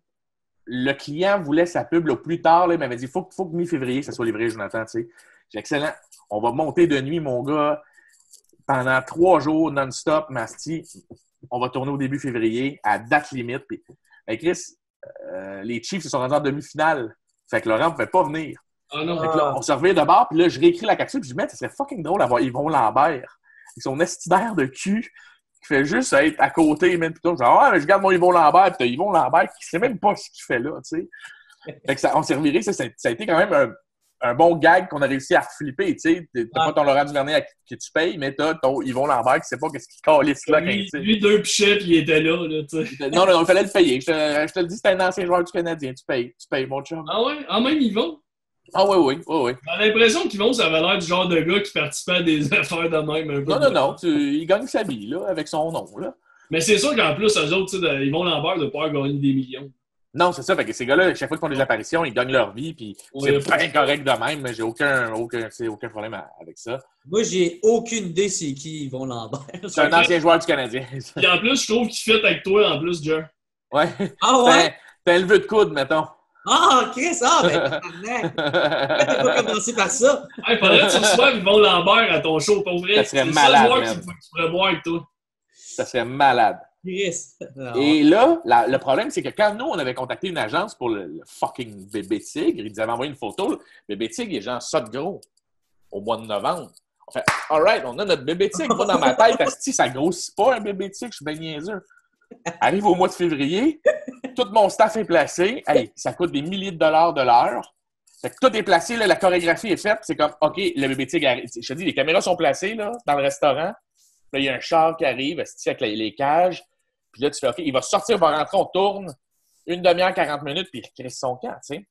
le client voulait sa pub le plus tard, là, il m'avait dit, il faut, faut que mi-février, ça soit livré, Jonathan, tu sais. J'ai excellent. On va monter de nuit, mon gars, pendant trois jours non-stop, Masti. On va tourner au début février, à date limite. Puis, ben, Chris, euh, les Chiefs se sont rendus en demi-finale. Fait que Laurent ne pouvait pas venir. Ah non. Fait que là, on se revient de bord, puis là, je réécris la capsule, puis je dis, mais ça serait fucking drôle d'avoir Yvon Lambert, avec son estidaire de cul, qui fait juste être à côté, même plutôt. Je dis, ah, mais je garde mon Yvon Lambert, puis t'as Yvon Lambert qui sait même pas ce qu'il fait là, tu sais. Fait que ça, on s'est reviré, ça, ça a été quand même un, un bon gag qu'on a réussi à flipper, tu sais. T'as Ah. pas ton Laurent Duvernay à qui, que tu payes, mais t'as ton Yvon Lambert qui sait pas qu'est-ce qu'il calisse là, quand Lui, tu sais. lui, deux pichets, puis il était là, là, tu sais. Non, non, non, il fallait le payer. Je te, je te le dis, c'est un ancien joueur du Canadien. Tu payes, tu payes, mon chum. Ah ouais? Ah, même Yvon? Ah oui, oui, oui, oui. J'ai l'impression qu'Yvon, ça avait l'air du genre de gars qui participait à des affaires de même un peu. Non, non, non, tu, il gagne sa vie, là, avec son nom, là. Mais c'est sûr qu'en plus, eux autres, tu sais, Yvon Lambert de pouvoir gagner des millions. Non, c'est ça. Fait que ces gars-là, chaque fois qu'ils font des apparitions, ils gagnent leur vie, puis Ouais, c'est bien correct de même, mais j'ai aucun, aucun, tu sais, aucun problème à- avec ça. Moi, j'ai aucune idée c'est qui Yvon Lambert. C'est un ancien joueur du Canadien. Puis en plus, je trouve qu'il fit avec toi, en plus, Jer. Ouais. Ah ouais? T'as un levé de coude, mettons. Ah, Chris! Ah, ben, tabarnak! Pourquoi t'as pas commencé par ça? Hey, faudrait que tu reçoives Yvon Lambert à ton show, pour vrai. Ça serait C'est le malade, seul joueur man. que tu tu pourrais boire avec toi. Ça serait malade. Chris! Non. Et là, la- le problème, c'est que quand nous, on avait contacté une agence pour le, le fucking bébé tigre, ils nous avaient envoyé une photo. Le bébé tigre, il est genre ça de gros au mois de novembre. On fait, all right, on a notre bébé tigre. Moi, dans ma tête, asti, ça grossit pas un bébé tigre, je suis bien niaiseux. Arrive au mois de février, tout mon staff est placé. Hey, ça coûte des milliers de dollars de l'heure. Fait que tout est placé, là, la chorégraphie est faite. C'est comme, OK, le bébé tigre arrive. Je te dis, les caméras sont placées là, dans le restaurant. Là, il y a un char qui arrive, asti, avec les, les cages. Puis là, tu fais, OK, il va sortir, il va rentrer, on tourne. Une demi-heure, quarante minutes, puis il crée son camp, tu sais.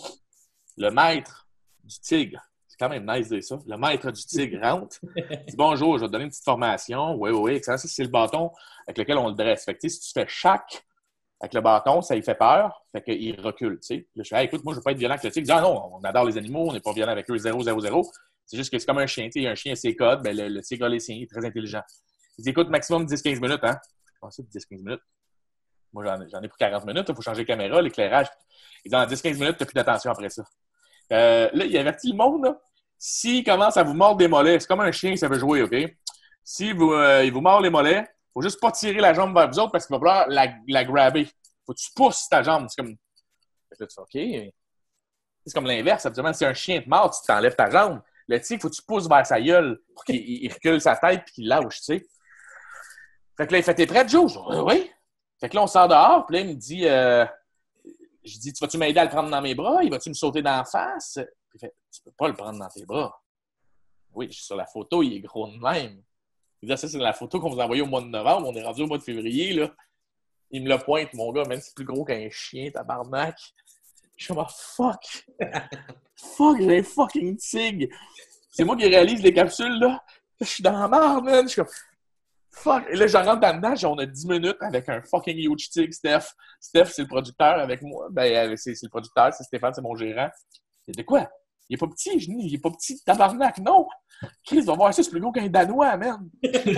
Le maître du tigre, c'est quand même nice de dire ça. Le maître du tigre rentre. Il dit, bonjour, je vais te donner une petite formation. Oui, oui, oui, excellent. Ça, c'est le bâton avec lequel on le dresse. Fait que, tu sais, si tu fais chaque avec le bâton, ça lui fait peur. Fait qu'il recule, tu sais. Là, je fais, hey, écoute, moi, je veux pas être violent avec le tigre. Il dit, ah non, on adore les animaux, on n'est pas violent avec eux, zéro, zéro, zéro. C'est juste que c'est comme un chien, tu sais. Il y a un chien, ses codes, ben, le, le tigre a les siens, il est très intelligent. Il dit, écoute, maximum dix à quinze minutes, hein. Comment ça, dix à quinze minutes? Moi, j'en ai, j'en ai pour quarante minutes. Il faut changer la caméra, l'éclairage. Et dans dix à quinze minutes, tu n'as plus d'attention après ça. Euh, là, il avertit le monde. Là. S'il commence à vous mordre des mollets, c'est comme un chien, ça veut jouer, OK? Si vous, euh, il vous mord les mollets, il ne faut juste pas tirer la jambe vers vous autres parce qu'il va falloir la, la grabber. Faut que tu pousses ta jambe. C'est comme. Là, tu fais, OK. C'est comme l'inverse. Absolument, si un chien te mord, tu t'enlèves ta jambe. Le tigre, il faut que tu pousses vers sa gueule pour qu'il il recule sa tête et qu'il lâche, tu sais. Fait que là, il fait, t'es prêt, Joe? Je dis, oui. Fait que là, on sort dehors, puis là, il me dit, euh, je dis, tu vas-tu m'aider à le prendre dans mes bras? Il va-tu me sauter dans la face? Puis il fait, tu peux pas le prendre dans tes bras. Oui, je suis sur la photo, il est gros de même. Il dit, ça, c'est la photo qu'on vous a envoyée au mois de novembre, on est rendu au mois de février, là. Il me le pointe, mon gars, même si c'est plus gros qu'un chien, tabarnak. Je suis comme, oh, fuck! Fuck, j'ai un fucking tigre! C'est moi qui réalise les capsules, là. Je suis dans la merde, man. Je suis comme, fuck! Et là, je rentre dedans, on a dix minutes avec un fucking huge tigre, Steph. Steph, c'est le producteur avec moi. Ben, c'est, c'est le producteur, c'est Stéphane, c'est mon gérant. Il dit, quoi? Il est pas petit, je dis, il est pas petit, tabarnak, non! Chris, va voir ça, c'est plus gros qu'un Danois, man!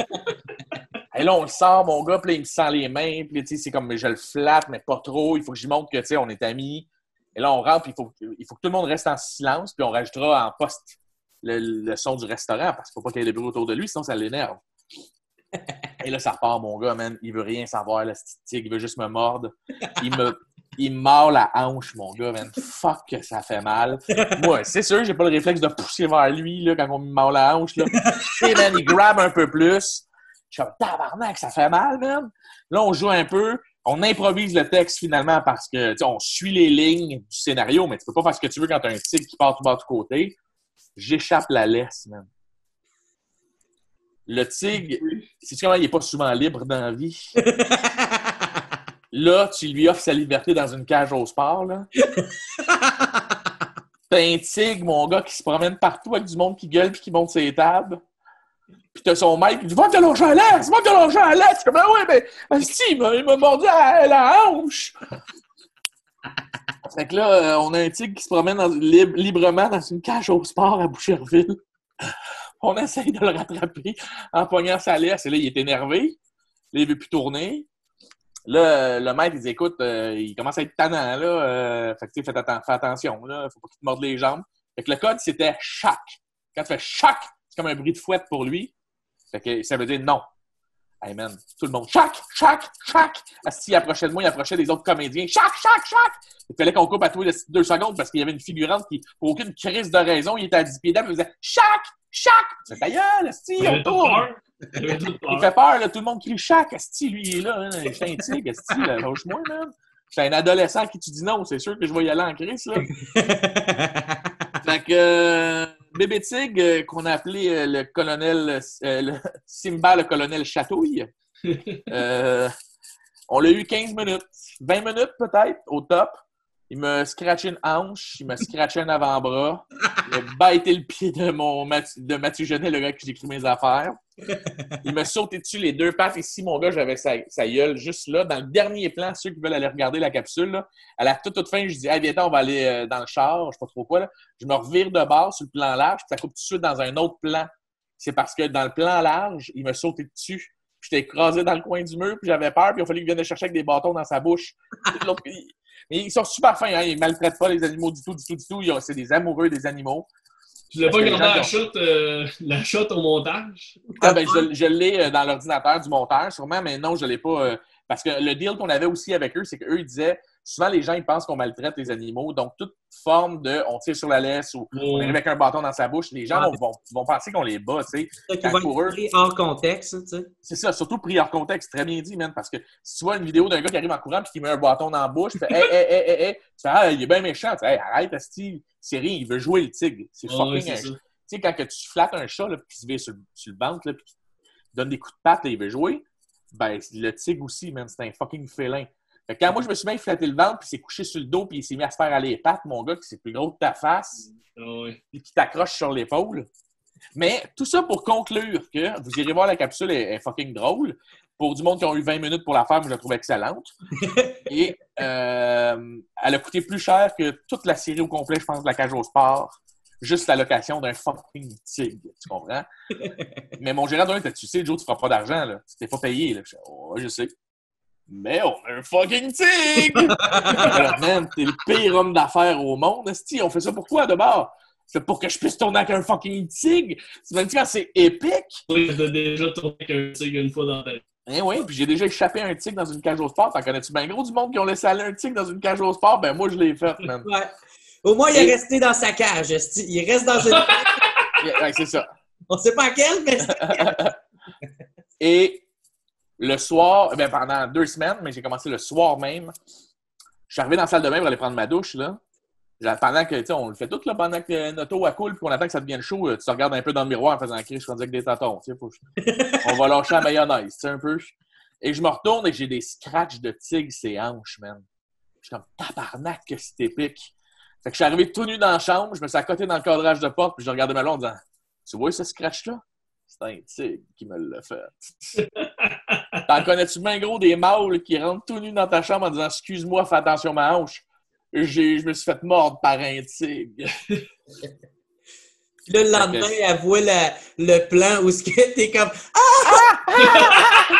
Et là, on le sort, mon gars, puis là, il me sent les mains, puis tu sais, c'est comme, je le flatte, mais pas trop. Il faut que j'y montre que, tu sais, on est amis. Et là, on rentre, puis il faut, il faut que tout le monde reste en silence, puis on rajoutera en poste le, le son du restaurant, parce qu'il faut pas qu'il y ait des bruits autour de lui, sinon ça l'énerve. Et là, ça repart, mon gars, man. Il veut rien savoir, le petit tigre, il veut juste me mordre. Il me, il me mord la hanche, mon gars, man. Fuck que ça fait mal. Moi, c'est sûr, j'ai pas le réflexe de pousser vers lui, là, quand on me mord la hanche, là. Tu sais, man, il grab un peu plus. Je suis comme, tabarnak, ça fait mal, man. Là, on joue un peu. On improvise le texte, finalement, parce que, tu sais, on suit les lignes du scénario, mais tu peux pas faire ce que tu veux quand t'as un tigre qui part tout bas de côté. J'échappe la laisse, man. Le tigre, c'est comment il est pas souvent libre dans la vie. Là, tu lui offres sa liberté dans une cage au sport, là. T'as un tigre, mon gars, qui se promène partout avec du monde qui gueule puis qui monte ses tables. Puis t'as son mec qui dit « Va te loger à l'aise! Va te loger à l'aise! » C'est comme « Ah ouais, mais si, il m'a, il m'a mordu à la hanche! » Fait que là, euh, on a un tigre qui se promène dans, libre, librement dans une cage au sport à Boucherville. On essaye de le rattraper en pognant sa laisse. Et là, il est énervé. Là, il veut plus tourner. Là, le maître, il dit « Écoute, euh, il commence à être tannant, là. Euh, fait que, tu sais, fais, atten- fais attention, là. Faut pas qu'il te morde les jambes. » Fait que le code, c'était « chac ». Quand tu fais « chac », c'est comme un bruit de fouette pour lui. Fait que ça veut dire non. Hey man, tout le monde, chac, chac, chac. Asti, il approchait de moi, il approchait des autres comédiens. Chac, chac, chac. Il fallait qu'on coupe à tous les deux secondes parce qu'il y avait une figurante qui, pour aucune crise de raison, il était à dix pieds d'âme, il faisait chac, chac. C'est ta gueule, Asti, on tourne. Il fait peur, là, tout le monde crie chac. Asti, lui, il est là, hein. J'étais un tigre, Asti, là, lâche-moi, man. J'étais un adolescent qui tu dis non, c'est sûr que je vais y aller en crise, là. Fait que euh, bébé tigre, euh, qu'on a appelé euh, le colonel euh, le, Simba, le colonel Chatouille. Euh, on l'a eu quinze minutes, vingt minutes peut-être, au top. Il m'a scratché une hanche, il m'a scratché un avant-bras, il a bêté le pied de mon Mathieu, de Mathieu Genet, le gars que j'écris mes affaires. Il m'a sauté dessus les deux pattes. Ici, mon gars, j'avais sa, sa gueule juste là. Dans le dernier plan, ceux qui veulent aller regarder la capsule, là, à la toute, toute fin, je dis « Hey, viens, on va aller euh, dans le char. » Je sais pas trop quoi. Là. Je me revire de bord sur le plan large, puis ça coupe tout de suite dans un autre plan. C'est parce que dans le plan large, il m'a sauté dessus. Puis j'étais écrasé dans le coin du mur, puis j'avais peur, puis il a fallu qu'il vienne chercher avec des bâtons dans sa bouche. Mais ils sont super fins, hein? Ils maltraitent pas les animaux du tout, du tout, du tout. Ils, c'est des amoureux des animaux. Tu l'as pas gardé la, ont... shot, euh, la shot au montage? Ah, ben, je, je l'ai dans l'ordinateur du monteur, sûrement, mais non, je l'ai pas. Euh, parce que le deal qu'on avait aussi avec eux, c'est qu'eux, ils disaient souvent, les gens, ils pensent qu'on maltraite les animaux. Donc, toute forme de on tire sur la laisse ou mmh. on arrive avec un bâton dans sa bouche, les gens ah, vont, vont, vont penser qu'on les bat, tu sais. C'est ça qui va être pris hors contexte, tu sais. C'est ça, surtout pris hors contexte. Très bien dit, man. Parce que si tu vois une vidéo d'un gars qui arrive en courant et qui met un bâton dans la bouche, tu fais hé, hé, hé, hé, hé, tu fais ah, il est bien méchant. Tu fais hey, arrête, Asti, c'est rien, il veut jouer le tigre. C'est fucking oh, oui, un. Tu sais, quand que tu flattes un chat, là, puis il se vire sur, sur le ventre, là, puis il donne des coups de patte, là, il veut jouer, ben, le tigre aussi, man, c'est un fucking félin. Fait que quand moi, je me suis bien flatté le ventre, puis il s'est couché sur le dos, puis il s'est mis à se faire aller les pattes, mon gars, qui c'est plus gros que ta face, oh, oui. puis qui t'accroche sur l'épaule. Mais tout ça pour conclure que, vous irez voir la capsule, elle est fucking drôle. Pour du monde qui ont eu vingt minutes pour la faire, moi, je la trouve excellente. Et euh, elle a coûté plus cher que toute la série au complet, je pense, de la cage au sport. Juste la location d'un fucking tigre, tu comprends? Mais mon gérant de tu sais, Joe, tu feras pas d'argent, là. Tu t'es pas payé, là. Je, oh, je sais. Mais on a un fucking tigre! Alors, man, t'es le pire homme d'affaires au monde. Esti, on fait ça pour quoi, de bord? C'est pour que je puisse tourner avec un fucking tigre? Tu m'as dit quand c'est épique? Oui, t'as déjà tourné avec un tigre une fois dans ta vie. Eh oui, puis j'ai déjà échappé un tigre dans une cage au sport. T'en connais-tu bien gros du monde qui ont laissé aller un tigre dans une cage au sport? Ben, moi, je l'ai fait, man. Ouais. Au moins, il est resté dans sa cage. Il reste dans une cage. Ouais, c'est ça. On ne sait pas quelle, mais c'est Et le soir, ben pendant deux semaines, mais j'ai commencé le soir même, je suis arrivé dans la salle de bain pour aller prendre ma douche, là. Pendant que, tu sais, on le fait tout, là, pendant que notre eau coule puis qu'on attend que ça devienne chaud, tu te regardes un peu dans le miroir en faisant un cri, je suis rendu avec des tatons, tu sais, faut... on va lâcher la mayonnaise, tu sais, un peu. Et je me retourne et j'ai des scratchs de tigre ses hanches, man. Je suis comme, tabarnak, que c'est épique. Fait que je suis arrivé tout nu dans la chambre, je me suis accoté dans le cadrage de porte, puis je regardais ma blonde en disant « Tu vois ce scratch-là? C'est un tigre qui me l'a fait. » T'en connais-tu bien gros des mâles qui rentrent tout nus dans ta chambre en disant « Excuse-moi, fais attention à ma hanche. » Je me suis fait mordre par un tigre. Puis là, le lendemain, que... elle voit la, le plan où t'es comme « Ah! »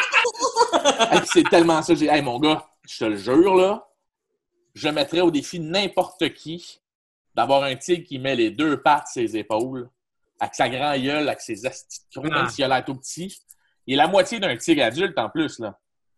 Hey, c'est tellement ça. J'ai... Hey, mon gars, je te le jure, là, je mettrais au défi n'importe qui d'avoir un tigre qui met les deux pattes sur ses épaules, avec sa grande gueule, avec ses astis de crocs, même s'il a l'air tout petit. Il est la moitié d'un tigre adulte en plus, là.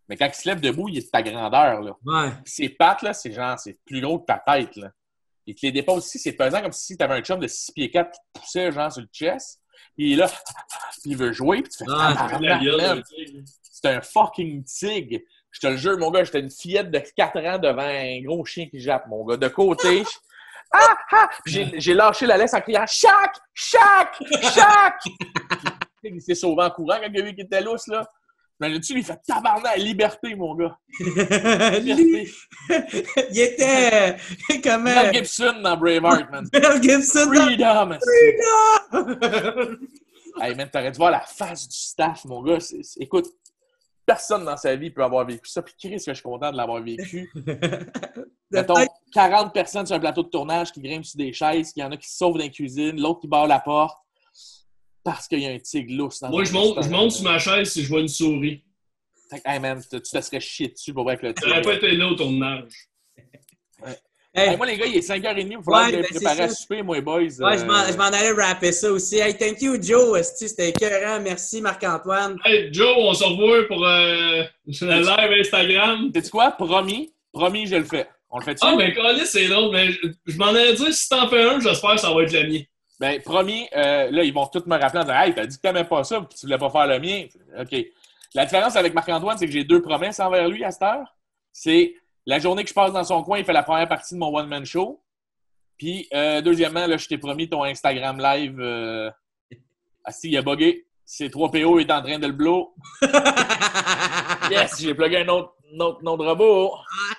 Mais quand il se lève debout, il est de ta grandeur, là. Ouais. Ses pattes, là, c'est genre, c'est plus gros que ta tête, là. Il te les dépose aussi, c'est pesant comme si t'avais un chum de six pieds quatre qui te poussait, genre, sur le chest. Puis il est là, puis il veut jouer, puis tu fais Ouais. tabarnak, La gueule, man. là, tu sais. C'est un fucking tigre. Je te le jure, mon gars, j'étais une fillette de quatre ans devant un gros chien qui jappe, mon gars. De côté, je... ah, ah! Puis j'ai, j'ai lâché la laisse en criant « Chac! Chac! Chac! » Il s'est sauvé en courant quand il a vu qu'il était lousse, là. Imagine-tu, il fait tabarnak, liberté, mon gars. Liberté. Il était euh, comme... Mel euh, Gibson dans Braveheart, man. Mel Gibson dans Freedom! Freedom! Hey, man, t'aurais dû voir la face du staff, mon gars. C'est, c'est... Écoute, personne dans sa vie peut avoir vécu ça. Puis Chris, que je suis content de l'avoir vécu. Mettons, quarante personnes sur un plateau de tournage qui grimpent sur des chaises, qu'il y en a qui se sauvent dans la cuisine, l'autre qui barre la porte parce qu'il y a un tigre lousse dans Moi, le je monte, je restaurant. monte sur ma chaise si je vois une souris. Fait que, hey, man, tu te serais chié dessus pour voir avec le J'aurais pas tigre. été là au tournage. Hey, Hey, moi, les gars, il est cinq heures trente. Il va falloir Ouais, que je ben, me prépare c'est à ça. souper, moi, boys. ouais, je m'en, Euh, je m'en allais rapper ça aussi. Hey, thank you, Joe. esti, C'était écœurant. Merci, Marc-Antoine. Hey, Joe, on se revoit pour euh, le live Instagram. Sais-tu quoi? Promis. Promis, je le fais. On le fait-tu? Ah, mais Colin, c'est drôle. Mais je, je m'en allais dire, si t'en fais un, j'espère que ça va être le mien. Ben, promis, euh, là, ils vont tous me rappeler en disant « Hey, t'as dit que t'aimais pas ça, puis tu voulais pas faire le mien. » OK. La différence avec Marc-Antoine, c'est que j'ai deux promesses envers lui à cette heure. C'est la journée que je passe dans son coin, il fait la première partie de mon one-man show. Puis, euh, deuxièmement, là, je t'ai promis ton Instagram live. Euh... Ah, si, il a buggé. C trois P O est en train de le blow. Yes, j'ai plugué un autre, un autre nom de robot.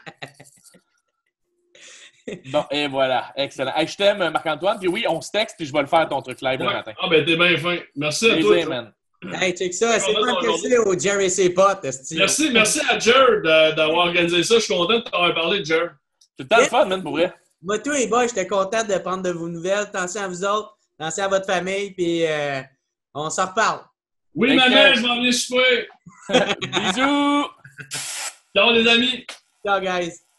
Bon, et voilà. Excellent. Hey, je t'aime, Marc-Antoine. Puis oui, on se texte, puis je vais le faire ton truc live le Ouais. matin. Ah, ben, t'es bien fin. Merci à toi. Plaisir, Joe. man. Hey, check ça. C'est Content pas d'avoir que c'est au Jerry C. Pot. esti. Merci, merci à Jer de- d'avoir organisé ça. Je suis content de t'avoir parlé, Jer. C'est le temps de fun, man, pour vrai. Moi, tous les boys, j'étais content de prendre de vos nouvelles. Attention à vous autres. Attention à votre famille. Puis, euh, on s'en reparle. Oui, Fait maman, que- je vais venir souper. Bisous! Ciao, les amis. Ciao, guys.